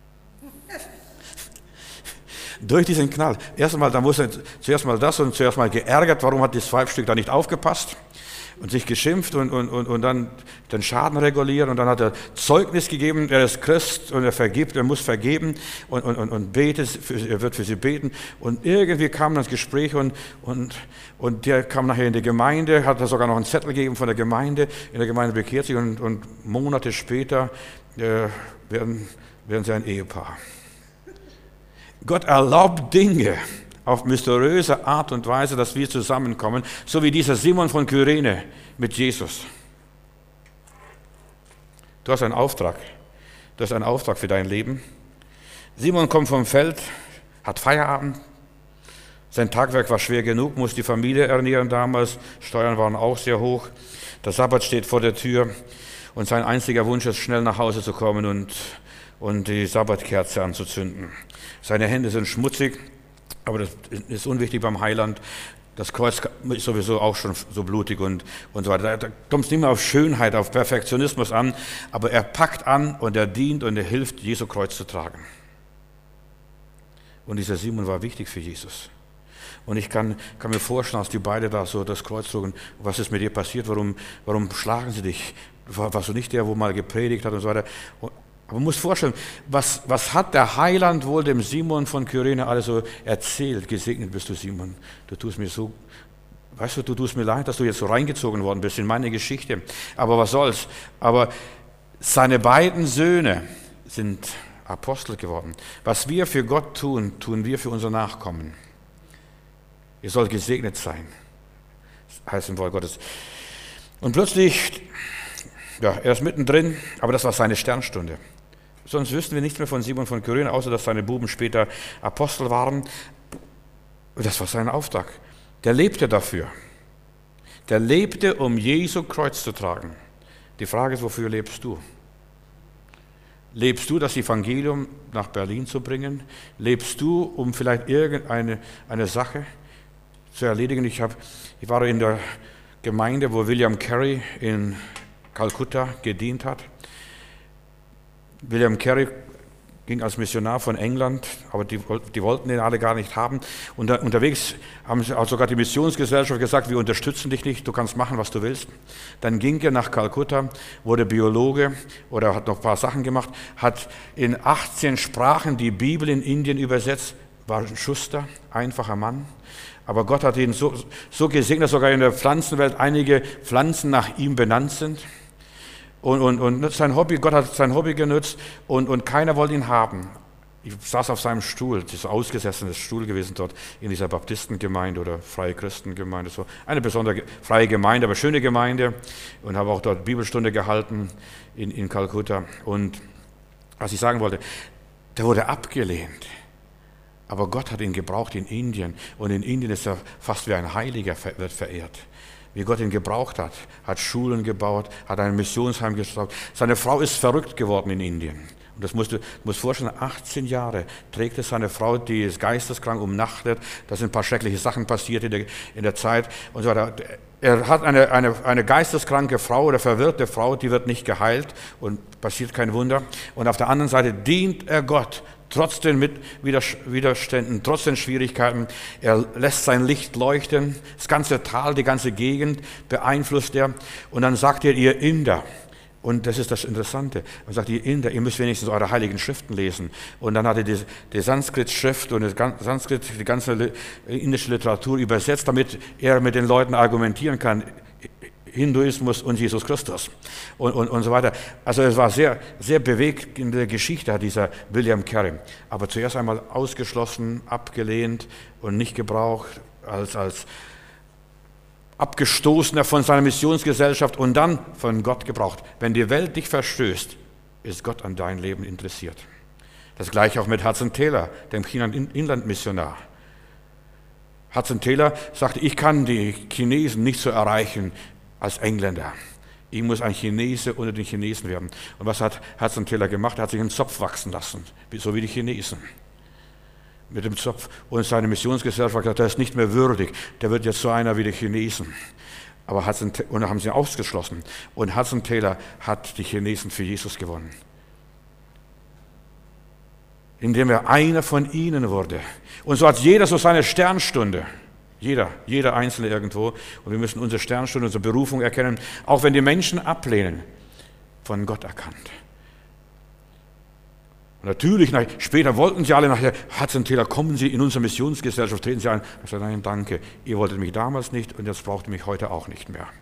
Durch diesen Knall. Zuerst mal das und zuerst mal geärgert, warum hat das Weibstück da nicht aufgepasst und sich geschimpft und dann den Schaden regulieren und dann hat er Zeugnis gegeben, er ist Christ und er vergibt, er muss vergeben und betet, er wird für sie beten und irgendwie kam das Gespräch und der kam nachher in die Gemeinde, hat er sogar noch einen Zettel gegeben von der Gemeinde, in der Gemeinde bekehrt sich und Monate später werden sie ein Ehepaar. Gott erlaubt Dinge auf mysteriöse Art und Weise, dass wir zusammenkommen, so wie dieser Simon von Kyrene mit Jesus. Du hast einen Auftrag. Du hast einen Auftrag für dein Leben. Simon kommt vom Feld, hat Feierabend. Sein Tagwerk war schwer genug, muss die Familie ernähren damals. Steuern waren auch sehr hoch. Der Sabbat steht vor der Tür und sein einziger Wunsch ist, schnell nach Hause zu kommen und die Sabbatkerze anzuzünden. Seine Hände sind schmutzig, aber das ist unwichtig beim Heiland. Das Kreuz ist sowieso auch schon so blutig und so weiter. Da kommt es nicht mehr auf Schönheit, auf Perfektionismus an, aber er packt an und er dient und er hilft, Jesu Kreuz zu tragen. Und dieser Simon war wichtig für Jesus. Und ich kann mir vorstellen, als die beide da so das Kreuz trugen, was ist mit dir passiert, warum schlagen sie dich? Warst du nicht der, wo mal gepredigt hat und so weiter? Aber man muss vorstellen, was hat der Heiland wohl dem Simon von Kyrene alles so erzählt? Gesegnet bist du, Simon. Du tust mir leid, dass du jetzt so reingezogen worden bist in meine Geschichte. Aber was soll's? Aber seine beiden Söhne sind Apostel geworden. Was wir für Gott tun, tun wir für unsere Nachkommen. Ihr sollt gesegnet sein, heißt im Wort Gottes. Und plötzlich, ja, er ist mittendrin, aber das war seine Sternstunde. Sonst wüssten wir nichts mehr von Simon von Kyrene, außer dass seine Buben später Apostel waren. Und das war sein Auftrag. Der lebte dafür. Der lebte, um Jesu Kreuz zu tragen. Die Frage ist, wofür lebst du? Lebst du, das Evangelium nach Berlin zu bringen? Lebst du, um vielleicht irgendeine Sache zu erledigen? Ich war in der Gemeinde, wo William Carey in Kalkutta gedient hat. William Carey ging als Missionar von England, aber die wollten ihn alle gar nicht haben. Und unterwegs haben sie auch sogar die Missionsgesellschaft gesagt, wir unterstützen dich nicht, du kannst machen, was du willst. Dann ging er nach Kalkutta, wurde Biologe oder hat noch ein paar Sachen gemacht, hat in 18 Sprachen die Bibel in Indien übersetzt, war ein Schuster, einfacher Mann. Aber Gott hat ihn so gesegnet, dass sogar in der Pflanzenwelt einige Pflanzen nach ihm benannt sind. Und sein Hobby, Gott hat sein Hobby genutzt und keiner wollte ihn haben. Ich saß auf seinem Stuhl, das ist ein ausgesessenes Stuhl gewesen dort in dieser Baptistengemeinde oder Freie Christengemeinde, so eine besondere freie Gemeinde, aber schöne Gemeinde und habe auch dort Bibelstunde gehalten in Kalkutta. Und was ich sagen wollte, der wurde abgelehnt. Aber Gott hat ihn gebraucht in Indien und in Indien ist er fast wie ein Heiliger, wird verehrt. Wie Gott ihn gebraucht hat Schulen gebaut, hat ein Missionsheim gebaut. Seine Frau ist verrückt geworden in Indien. Und das musst vorstellen, 18 Jahre trägt es seine Frau, die ist geisteskrank, umnachtet. Da sind ein paar schreckliche Sachen passiert in der Zeit und so weiter. Er hat eine geisteskranke Frau oder verwirrte Frau, die wird nicht geheilt und passiert kein Wunder. Und auf der anderen Seite dient er Gott. Trotz den Widerständen, trotz den Schwierigkeiten, er lässt sein Licht leuchten, das ganze Tal, die ganze Gegend beeinflusst er. Und dann sagt er, ihr Inder, und das ist das Interessante, er sagt, ihr Inder, ihr müsst wenigstens eure heiligen Schriften lesen. Und dann hat er die Sanskrit-Schrift und die ganze indische Literatur übersetzt, damit er mit den Leuten argumentieren kann. Hinduismus und Jesus Christus und so weiter. Also es war sehr, sehr bewegende Geschichte, dieser William Carey. Aber zuerst einmal ausgeschlossen, abgelehnt und nicht gebraucht, als Abgestoßener von seiner Missionsgesellschaft und dann von Gott gebraucht. Wenn die Welt dich verstößt, ist Gott an dein Leben interessiert. Das gleiche auch mit Hudson Taylor, dem Inlandmissionar. Hudson Taylor sagte, ich kann die Chinesen nicht so erreichen als Engländer. Ich muss ein Chinese unter den Chinesen werden. Und was hat Hudson Taylor gemacht? Er hat sich einen Zopf wachsen lassen, so wie die Chinesen. Mit dem Zopf. Und seine Missionsgesellschaft hat gesagt, der ist nicht mehr würdig. Der wird jetzt so einer wie die Chinesen. Und dann haben sie ihn ausgeschlossen. Und Hudson Taylor hat die Chinesen für Jesus gewonnen. Indem er einer von ihnen wurde. Und so hat jeder so seine Sternstunde. Jeder Einzelne irgendwo. Und wir müssen unsere Sternstunde, unsere Berufung erkennen, auch wenn die Menschen ablehnen, von Gott erkannt. Und natürlich, später wollten sie alle nachher, Hudson Taylor, kommen Sie in unsere Missionsgesellschaft, treten Sie ein. Ich sagte, nein, danke, ihr wolltet mich damals nicht und jetzt braucht ihr mich heute auch nicht mehr.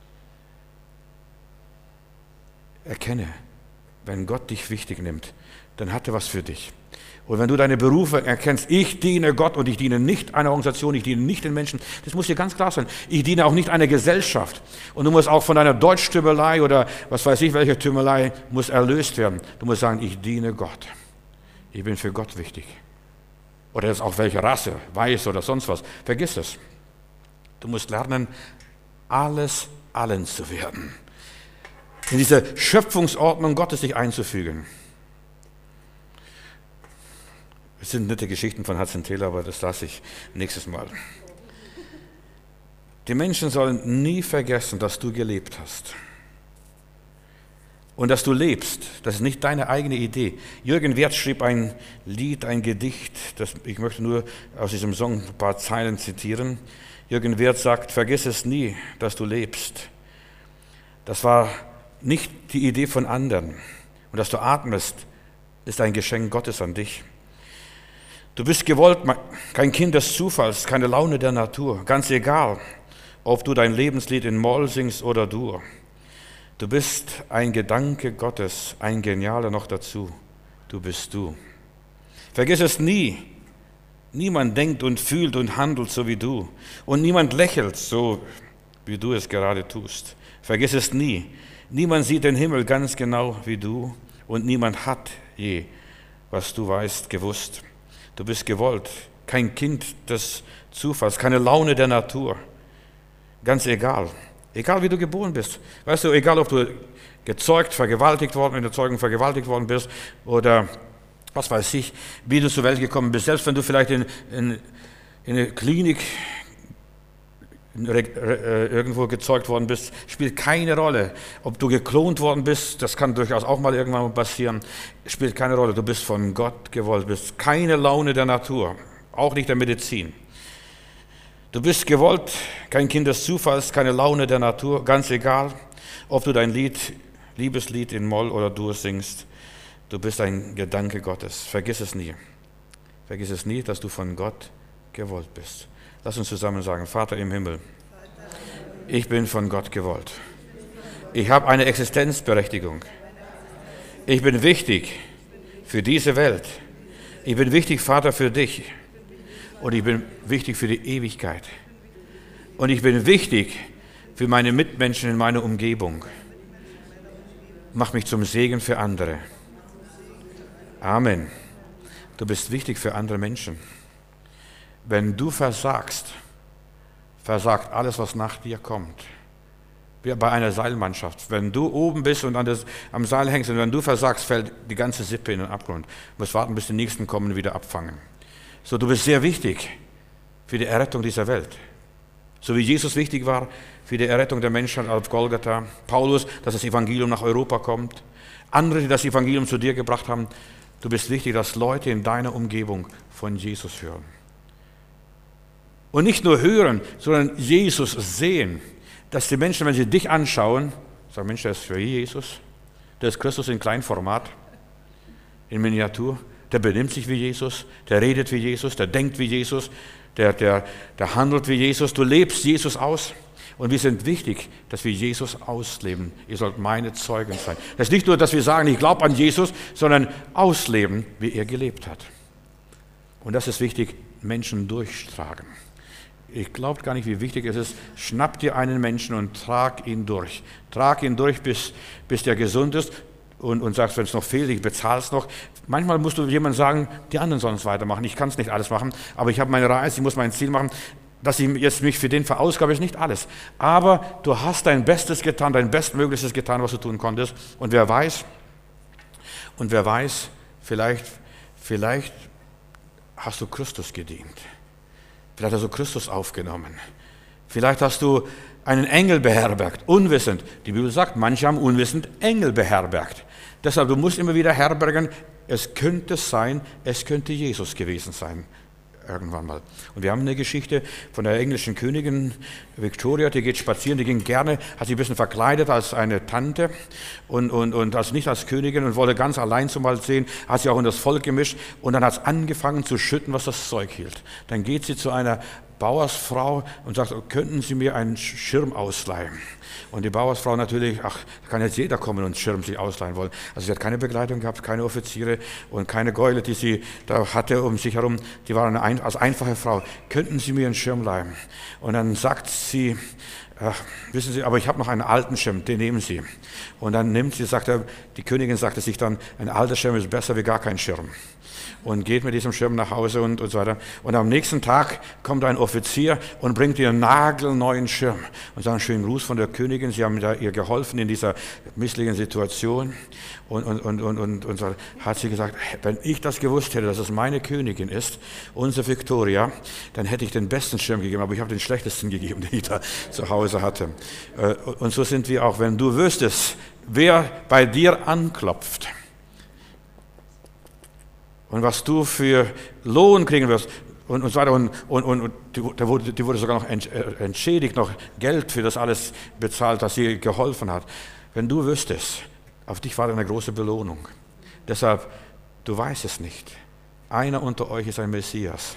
Erkenne, wenn Gott dich wichtig nimmt, dann hat er was für dich. Und wenn du deine Berufe erkennst, ich diene Gott und ich diene nicht einer Organisation, ich diene nicht den Menschen, das muss dir ganz klar sein. Ich diene auch nicht einer Gesellschaft. Und du musst auch von deiner Deutschtümelei oder was weiß ich, welche Tümelei muss erlöst werden. Du musst sagen, ich diene Gott. Ich bin für Gott wichtig. Oder jetzt auch welche Rasse, weiß oder sonst was. Vergiss es. Du musst lernen, alles allen zu werden. In diese Schöpfungsordnung Gottes dich einzufügen. Es sind nette Geschichten von Hudson Taylor, aber das lasse ich nächstes Mal. Die Menschen sollen nie vergessen, dass du gelebt hast. Und dass du lebst, das ist nicht deine eigene Idee. Jürgen Werth schrieb ein Lied, ein Gedicht, ich möchte nur aus diesem Song ein paar Zeilen zitieren. Jürgen Werth sagt, vergiss es nie, dass du lebst. Das war nicht die Idee von anderen. Und dass du atmest, ist ein Geschenk Gottes an dich. Du bist gewollt, kein Kind des Zufalls, keine Laune der Natur. Ganz egal, ob du dein Lebenslied in Moll singst oder Dur. Du bist ein Gedanke Gottes, ein Genialer noch dazu. Du bist du. Vergiss es nie. Niemand denkt und fühlt und handelt so wie du. Und niemand lächelt so, wie du es gerade tust. Vergiss es nie. Niemand sieht den Himmel ganz genau wie du. Und niemand hat je, was du weißt, gewusst. Du bist gewollt, kein Kind des Zufalls, keine Laune der Natur. Ganz egal. Egal wie du geboren bist. Weißt du, egal ob du gezeugt, vergewaltigt worden, in der Zeugung vergewaltigt worden bist oder was weiß ich, wie du zur Welt gekommen bist. Selbst wenn du vielleicht in eine Klinik irgendwo gezeugt worden bist, spielt keine Rolle. Ob du geklont worden bist, das kann durchaus auch mal irgendwann passieren, spielt keine Rolle. Du bist von Gott gewollt, bist keine Laune der Natur, auch nicht der Medizin. Du bist gewollt, kein Kind des Zufalls, keine Laune der Natur, ganz egal, ob du dein Liebeslied in Moll oder Dur singst. Du bist ein Gedanke Gottes. Vergiss es nie. Vergiss es nie, dass du von Gott gewollt bist. Lass uns zusammen sagen, Vater im Himmel, ich bin von Gott gewollt. Ich habe eine Existenzberechtigung. Ich bin wichtig für diese Welt. Ich bin wichtig, Vater, für dich. Und ich bin wichtig für die Ewigkeit. Und ich bin wichtig für meine Mitmenschen in meiner Umgebung. Mach mich zum Segen für andere. Amen. Du bist wichtig für andere Menschen. Wenn du versagst, versagt alles, was nach dir kommt. Wie bei einer Seilmannschaft. Wenn du oben bist und am Seil hängst und wenn du versagst, fällt die ganze Sippe in den Abgrund. Du musst warten, bis die Nächsten kommen und wieder abfangen. So, du bist sehr wichtig für die Errettung dieser Welt. So wie Jesus wichtig war für die Errettung der Menschheit auf Golgatha. Paulus, dass das Evangelium nach Europa kommt. Andere, die das Evangelium zu dir gebracht haben. Du bist wichtig, dass Leute in deiner Umgebung von Jesus hören. Und nicht nur hören, sondern Jesus sehen. Dass die Menschen, wenn sie dich anschauen, sagen, Mensch, der ist für Jesus. Der ist Christus in Kleinformat, in Miniatur. Der benimmt sich wie Jesus, der redet wie Jesus, der denkt wie Jesus, der handelt wie Jesus. Du lebst Jesus aus. Und wir sind wichtig, dass wir Jesus ausleben. Ihr sollt meine Zeugen sein. Das ist nicht nur, dass wir sagen, ich glaube an Jesus, sondern ausleben, wie er gelebt hat. Und das ist wichtig, Menschen durchtragen. Ich glaube gar nicht, wie wichtig es ist. Schnapp dir einen Menschen und trag ihn durch. Trag ihn durch, bis der gesund ist. und sagst, wenn es noch fehlt, ich bezahle es noch. Manchmal musst du jemandem sagen, die anderen sollen es weitermachen. Ich kann es nicht alles machen, aber ich habe meine Reise, ich muss mein Ziel machen. Dass ich jetzt mich für den verausgabe, ist nicht alles. Aber du hast dein Bestes getan, dein Bestmöglichstes getan, was du tun konntest. Und wer weiß, vielleicht hast du Christus gedient. Vielleicht hast du Christus aufgenommen. Vielleicht hast du einen Engel beherbergt, unwissend. Die Bibel sagt, manche haben unwissend Engel beherbergt. Deshalb, du musst immer wieder herbergen, es könnte sein, es könnte Jesus gewesen sein. Irgendwann mal. Und wir haben eine Geschichte von der englischen Königin Victoria, die geht spazieren, die ging gerne, hat sich ein bisschen verkleidet als eine Tante und als nicht als Königin und wollte ganz allein zum Mal sehen, hat sie auch in das Volk gemischt und dann hat es angefangen zu schütten, was das Zeug hielt. Dann geht sie zu einer Bauersfrau und sagt, könnten Sie mir einen Schirm ausleihen? Und die Bauersfrau natürlich, da kann jetzt jeder kommen und einen Schirm sich ausleihen wollen. Also sie hat keine Begleitung gehabt, keine Offiziere und keine Gäule, die sie da hatte um sich herum. Die war als einfache Frau. Könnten Sie mir einen Schirm leihen? Und dann sagt sie, wissen Sie, aber ich habe noch einen alten Schirm, den nehmen Sie. Und dann die Königin sagte sich dann, ein alter Schirm ist besser wie gar kein Schirm. Und geht mit diesem Schirm nach Hause und so weiter. Und am nächsten Tag kommt ein Offizier und bringt ihr einen nagelneuen Schirm. Und sagt, schönen Gruß von der Königin, Sie haben ihr geholfen in dieser misslichen Situation. Und so hat sie gesagt, wenn ich das gewusst hätte, dass es meine Königin ist, unsere Victoria, dann hätte ich den besten Schirm gegeben, aber ich habe den schlechtesten gegeben, den ich da zu Hause hatte. Und so sind wir auch, wenn du wüsstest, wer bei dir anklopft, und was du für Lohn kriegen wirst und so weiter. Und die wurde sogar noch entschädigt, noch Geld für das alles bezahlt, dass sie geholfen hat. Wenn du wüsstest, auf dich wartet eine große Belohnung. Deshalb, du weißt es nicht. Einer unter euch ist ein Messias.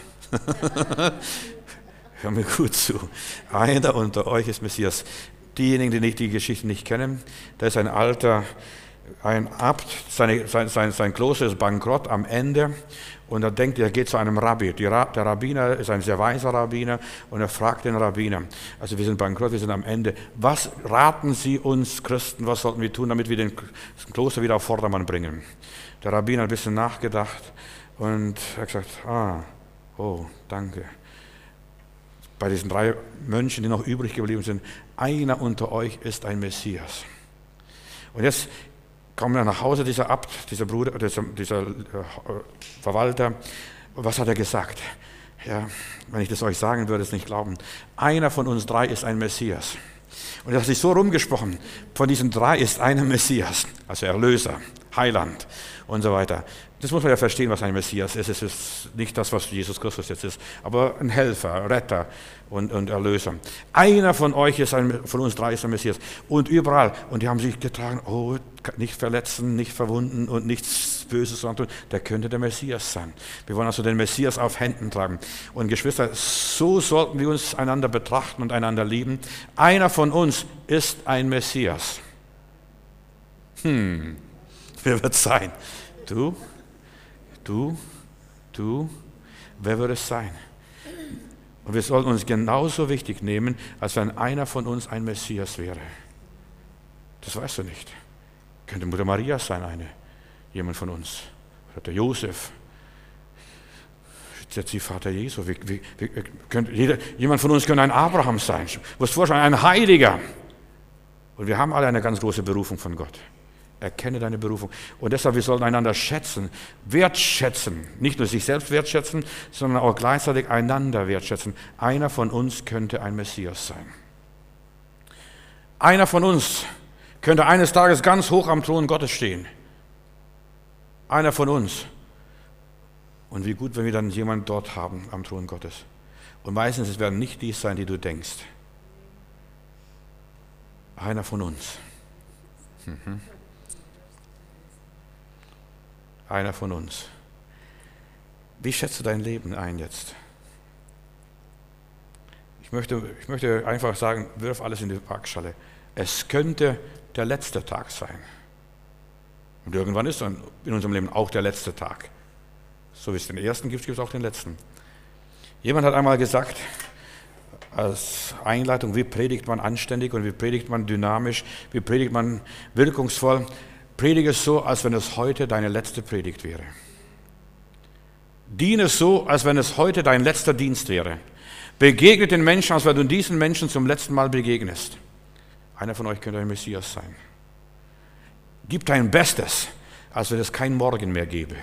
Hör mir gut zu. Einer unter euch ist Messias. Diejenigen, die die Geschichte nicht kennen, da ist ein Abt, sein Kloster ist bankrott am Ende und er denkt, er geht zu einem Rabbi. Der Rabbiner ist ein sehr weiser Rabbiner und er fragt den Rabbiner, also wir sind bankrott, wir sind am Ende, was raten Sie uns Christen, was sollten wir tun, damit wir das Kloster wieder auf Vordermann bringen? Der Rabbiner hat ein bisschen nachgedacht und hat gesagt, danke. Bei diesen 3 Mönchen, die noch übrig geblieben sind, einer unter euch ist ein Messias. Und jetzt kommt er nach Hause, dieser Abt, dieser Bruder, dieser Verwalter. Was hat er gesagt? Ja, wenn ich das euch sagen würde, es nicht glauben. Einer von uns 3 ist ein Messias. Und er hat sich so rumgesprochen, von diesen 3 ist einer Messias, also Erlöser, Heiland und so weiter. Das muss man ja verstehen, was ein Messias ist. Es ist nicht das, was Jesus Christus jetzt ist, aber ein Helfer, Retter und Erlöser. Einer von euch von uns 3 ist ein Messias. Und überall. Und die haben sich getragen, nicht verletzen, nicht verwunden und nichts Böses tun. Der könnte der Messias sein. Wir wollen also den Messias auf Händen tragen. Und Geschwister, so sollten wir uns einander betrachten und einander lieben. Einer von uns ist ein Messias. Wer wird es sein? Du, wer wird es sein? Und wir sollten uns genauso wichtig nehmen, als wenn einer von uns ein Messias wäre. Das weißt du nicht. Könnte Mutter Maria sein, jemand von uns. Oder der Josef. Jetzt die Vater Jesu. Jemand von uns könnte ein Abraham sein. Du musst vorstellen, ein Heiliger. Und wir haben alle eine ganz große Berufung von Gott. Erkenne deine Berufung. Und deshalb, wir sollten einander schätzen, wertschätzen. Nicht nur sich selbst wertschätzen, sondern auch gleichzeitig einander wertschätzen. Einer von uns könnte ein Messias sein. Einer von uns könnte eines Tages ganz hoch am Thron Gottes stehen. Einer von uns. Und wie gut, wenn wir dann jemanden dort haben am Thron Gottes. Und meistens, es werden nicht die sein, die du denkst. Einer von uns. Einer von uns. Wie schätzt du dein Leben ein jetzt? Ich möchte einfach sagen, wirf alles in die Waagschale. Es könnte der letzte Tag sein. Und irgendwann ist dann in unserem Leben auch der letzte Tag. So wie es den ersten gibt, gibt es auch den letzten. Jemand hat einmal gesagt, als Einleitung, wie predigt man anständig und wie predigt man dynamisch, wie predigt man wirkungsvoll. Predige so, als wenn es heute deine letzte Predigt wäre. Diene so, als wenn es heute dein letzter Dienst wäre. Begegne den Menschen, als wenn du diesen Menschen zum letzten Mal begegnest. Einer von euch könnte ein Messias sein. Gib dein Bestes, als wenn es kein Morgen mehr gäbe.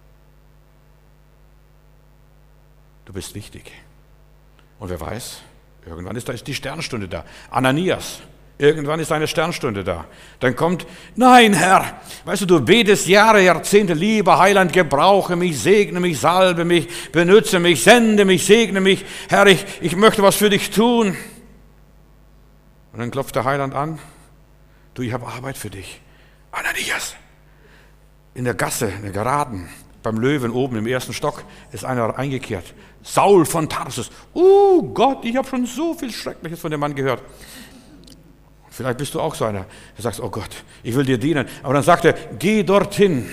Du bist wichtig. Und wer weiß, irgendwann ist die Sternstunde da. Ananias, irgendwann ist eine Sternstunde da. Dann kommt, nein Herr, weißt du betest Jahre, Jahrzehnte, lieber Heiland, gebrauche mich, segne mich, salbe mich, benütze mich, sende mich, segne mich. Herr, ich möchte was für dich tun. Und dann klopft der Heiland an, du, ich habe Arbeit für dich. Ananias, in der Gasse, in der Geraden, beim Löwen oben im ersten Stock ist einer eingekehrt. Saul von Tarsus. Gott, ich habe schon so viel Schreckliches von dem Mann gehört. Vielleicht bist du auch so einer, der sagt, oh Gott, ich will dir dienen. Aber dann sagt er, geh dorthin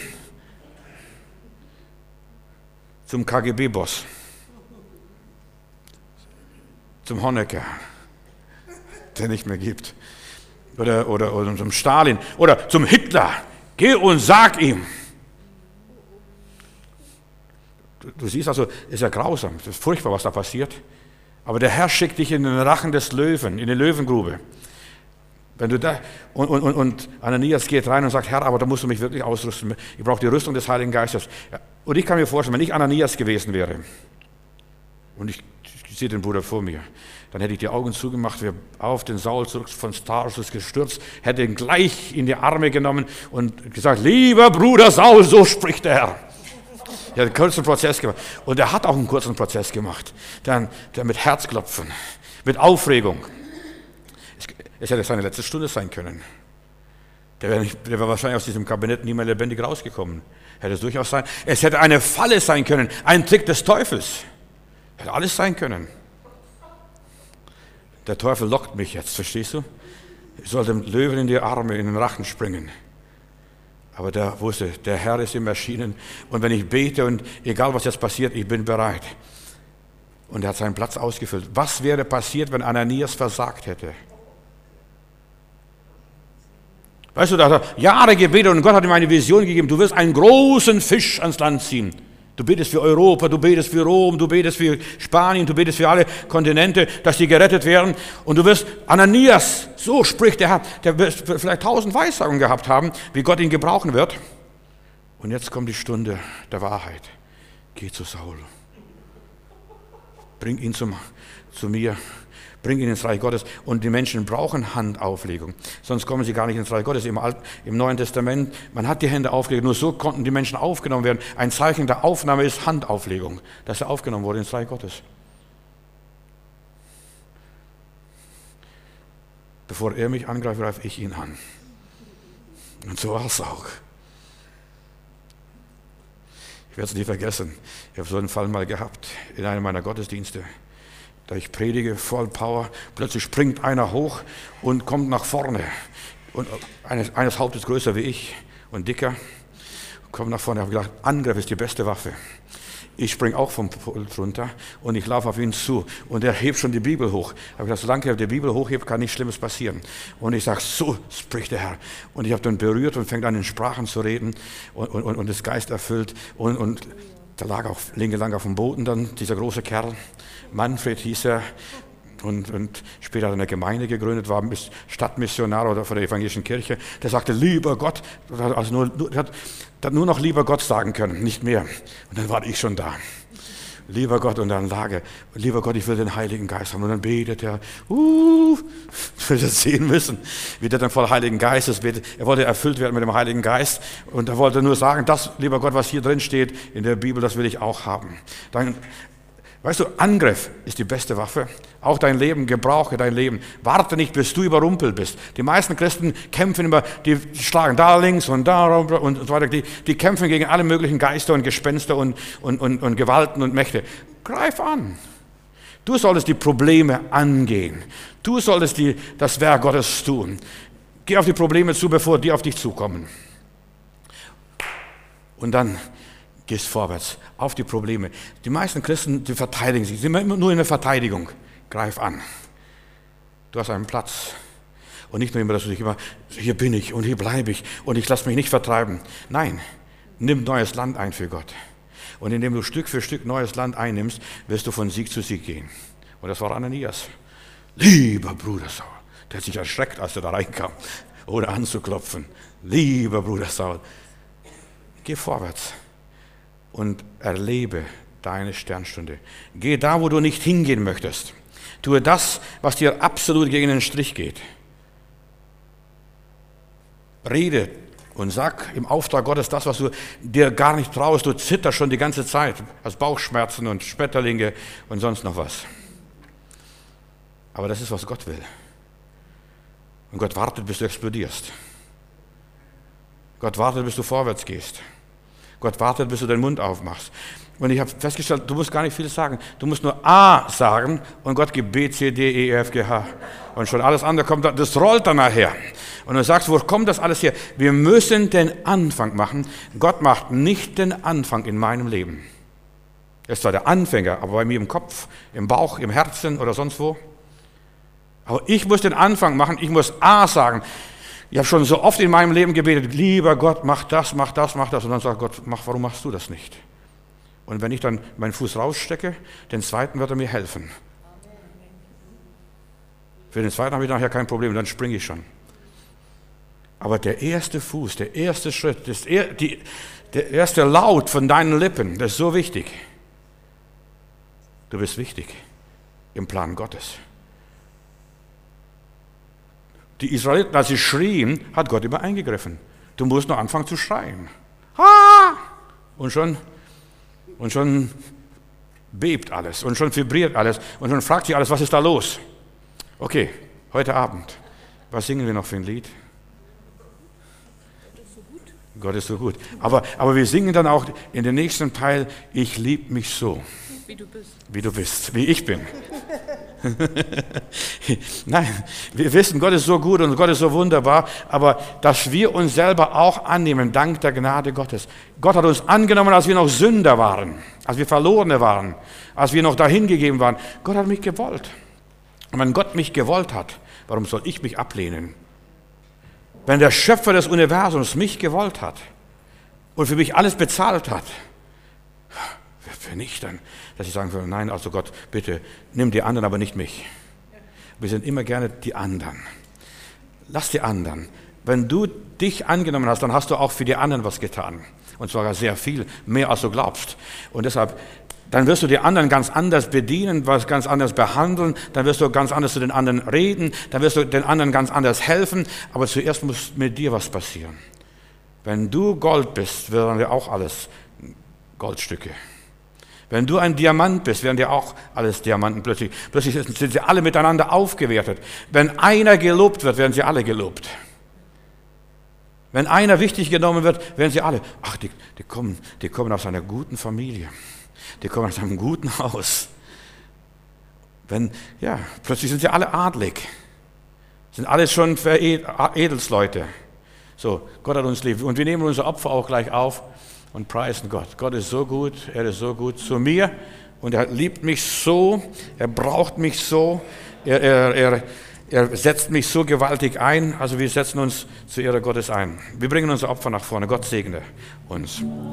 zum KGB-Boss, zum Honecker, der nicht mehr gibt, oder zum Stalin oder zum Hitler. Geh und sag ihm. Du siehst also, ist ja grausam, das ist furchtbar, was da passiert. Aber der Herr schickt dich in den Rachen des Löwen, in die Löwengrube. Wenn du da, und Ananias geht rein und sagt, Herr, aber da musst du mich wirklich ausrüsten. Ich brauche die Rüstung des Heiligen Geistes. Und ich kann mir vorstellen, wenn ich Ananias gewesen wäre, und ich sehe den Bruder vor mir, dann hätte ich die Augen zugemacht, wäre auf den Saul zurück von Tarsus gestürzt, hätte ihn gleich in die Arme genommen und gesagt, lieber Bruder Saul, so spricht der Herr. Er hat einen kurzen Prozess gemacht. Und er hat auch einen kurzen Prozess gemacht. Der mit Herzklopfen, mit Aufregung. Es hätte seine letzte Stunde sein können. Der wäre wahrscheinlich aus diesem Kabinett nie mehr lebendig rausgekommen. Hätte es durchaus sein. Es hätte eine Falle sein können, ein Trick des Teufels. Hätte alles sein können. Der Teufel lockt mich jetzt, verstehst du? Ich soll dem Löwen in die Arme, in den Rachen springen. Aber der wusste, der Herr ist ihm erschienen. Und wenn ich bete und egal was jetzt passiert, ich bin bereit. Und er hat seinen Platz ausgefüllt. Was wäre passiert, wenn Ananias versagt hätte? Weißt du, da hat er Jahre gebetet und Gott hat ihm eine Vision gegeben. Du wirst einen großen Fisch ans Land ziehen. Du betest für Europa, du betest für Rom, du betest für Spanien, du betest für alle Kontinente, dass die gerettet werden. Und du wirst Ananias, so spricht der Herr, der wird vielleicht 1000 Weissagungen gehabt haben, wie Gott ihn gebrauchen wird. Und jetzt kommt die Stunde der Wahrheit. Geh zu Saul. Bring ihn zu mir. Bring ihn ins Reich Gottes. Und die Menschen brauchen Handauflegung. Sonst kommen sie gar nicht ins Reich Gottes. Im Neuen Testament, man hat die Hände aufgelegt. Nur so konnten die Menschen aufgenommen werden. Ein Zeichen der Aufnahme ist Handauflegung, dass er aufgenommen wurde ins Reich Gottes. Bevor er mich angreift, greife ich ihn an. Und so war es auch. Ich werde es nie vergessen. Ich habe so einen Fall mal gehabt in einem meiner Gottesdienste. Da ich predige voll Power, plötzlich springt einer hoch und kommt nach vorne. Und eines Hauptes größer wie ich und dicker, kommt nach vorne. Ich habe gedacht, Angriff ist die beste Waffe. Ich springe auch vom Pult runter und ich laufe auf ihn zu. Und er hebt schon die Bibel hoch. Ich habe gedacht, solange er die Bibel hochhebt, kann nichts Schlimmes passieren. Und ich sage, so spricht der Herr. Und ich habe dann berührt und fängt an, in Sprachen zu reden und das Geist erfüllt. Und da lag auch lang auf dem Boden dann dieser große Kerl. Manfred hieß er und später hat er eine Gemeinde gegründet, war Stadtmissionar oder von der evangelischen Kirche. Der sagte, lieber Gott, hat nur noch lieber Gott sagen können, nicht mehr. Und dann war ich schon da. Lieber Gott, und dann lag er, lieber Gott, ich will den Heiligen Geist haben. Und dann betet er, ich will das sehen müssen, wie der dann voll Heiligen Geistes betet. Er wollte erfüllt werden mit dem Heiligen Geist und er wollte nur sagen, das, lieber Gott, was hier drin steht in der Bibel, das will ich auch haben. Dann, weißt du, Angriff ist die beste Waffe. Auch dein Leben, gebrauche dein Leben. Warte nicht, bis du überrumpelt bist. Die meisten Christen kämpfen immer, die schlagen da links und da und so weiter. Die kämpfen gegen alle möglichen Geister und Gespenster und Gewalten und Mächte. Greif an. Du solltest die Probleme angehen. Du solltest das Werk Gottes tun. Geh auf die Probleme zu, bevor die auf dich zukommen. Und dann gehst vorwärts auf die Probleme. Die meisten Christen, die verteidigen sich, sind immer nur in der Verteidigung. Greif an. Du hast einen Platz. Und nicht nur immer, dass du dich immer, hier bin ich und hier bleibe ich und ich lasse mich nicht vertreiben. Nein, nimm neues Land ein für Gott. Und indem du Stück für Stück neues Land einnimmst, wirst du von Sieg zu Sieg gehen. Und das war Ananias. Lieber Bruder Saul, der hat sich erschreckt, als er da reinkam, ohne anzuklopfen. Lieber Bruder Saul, geh vorwärts und erlebe deine Sternstunde. Geh da, wo du nicht hingehen möchtest. Tue das, was dir absolut gegen den Strich geht. Rede und sag im Auftrag Gottes das, was du dir gar nicht traust. Du zitterst schon die ganze Zeit, hast Bauchschmerzen und Schmetterlinge und sonst noch was. Aber das ist, was Gott will. Und Gott wartet, bis du explodierst. Gott wartet, bis du vorwärts gehst. Gott wartet, bis du den Mund aufmachst. Und ich habe festgestellt, du musst gar nicht viel sagen. Du musst nur A sagen und Gott gibt B, C, D, E, F, G, H. Und schon alles andere kommt, das rollt dann nachher. Und du sagst, wo kommt das alles her? Wir müssen den Anfang machen. Gott macht nicht den Anfang in meinem Leben. Er ist zwar der Anfänger, aber bei mir im Kopf, im Bauch, im Herzen oder sonst wo. Aber ich muss den Anfang machen, ich muss A sagen. Ich habe schon so oft in meinem Leben gebetet, lieber Gott, mach das, mach das, mach das. Und dann sagt Gott, warum machst du das nicht? Und wenn ich dann meinen Fuß rausstecke, den zweiten wird er mir helfen. Für den zweiten habe ich nachher kein Problem, dann springe ich schon. Aber der erste Fuß, der erste Schritt, der erste Laut von deinen Lippen, das ist so wichtig. Du bist wichtig im Plan Gottes. Die Israeliten, als sie schrien, hat Gott immer eingegriffen. Du musst nur anfangen zu schreien. Ha! Und schon bebt alles und schon vibriert alles und schon fragt sich alles, was ist da los? Okay, heute Abend, was singen wir noch für ein Lied? Gott ist so gut. Aber wir singen dann auch in den nächsten Teil, ich liebe mich so. Wie du bist, wie ich bin. Nein, wir wissen, Gott ist so gut und Gott ist so wunderbar, aber dass wir uns selber auch annehmen, dank der Gnade Gottes. Gott hat uns angenommen, als wir noch Sünder waren, als wir Verlorene waren, als wir noch dahingegeben waren. Gott hat mich gewollt. Und wenn Gott mich gewollt hat, warum soll ich mich ablehnen? Wenn der Schöpfer des Universums mich gewollt hat und für mich alles bezahlt hat, für nicht dann, dass ich sagen würde, nein, also Gott, bitte, nimm die anderen, aber nicht mich. Wir sind immer gerne die anderen. Lass die anderen. Wenn du dich angenommen hast, dann hast du auch für die anderen was getan. Und zwar sehr viel, mehr als du glaubst. Und deshalb, dann wirst du die anderen ganz anders bedienen, was ganz anders behandeln, dann wirst du ganz anders zu den anderen reden, dann wirst du den anderen ganz anders helfen, aber zuerst muss mit dir was passieren. Wenn du Gold bist, werden wir auch alles Goldstücke. Wenn du ein Diamant bist, werden dir auch alles Diamanten plötzlich. Plötzlich sind sie alle miteinander aufgewertet. Wenn einer gelobt wird, werden sie alle gelobt. Wenn einer wichtig genommen wird, werden sie alle, ach, die kommen aus einer guten Familie. Die kommen aus einem guten Haus. Plötzlich sind sie alle adlig. Sind alles schon Edelsleute. So, Gott hat uns lieb. Und wir nehmen unser Opfer auch gleich auf und preisen Gott. Gott ist so gut, er ist so gut zu mir und er liebt mich so, er braucht mich so, er setzt mich so gewaltig ein. Also wir setzen uns zur Ehre Gottes ein. Wir bringen unser Opfer nach vorne. Gott segne uns.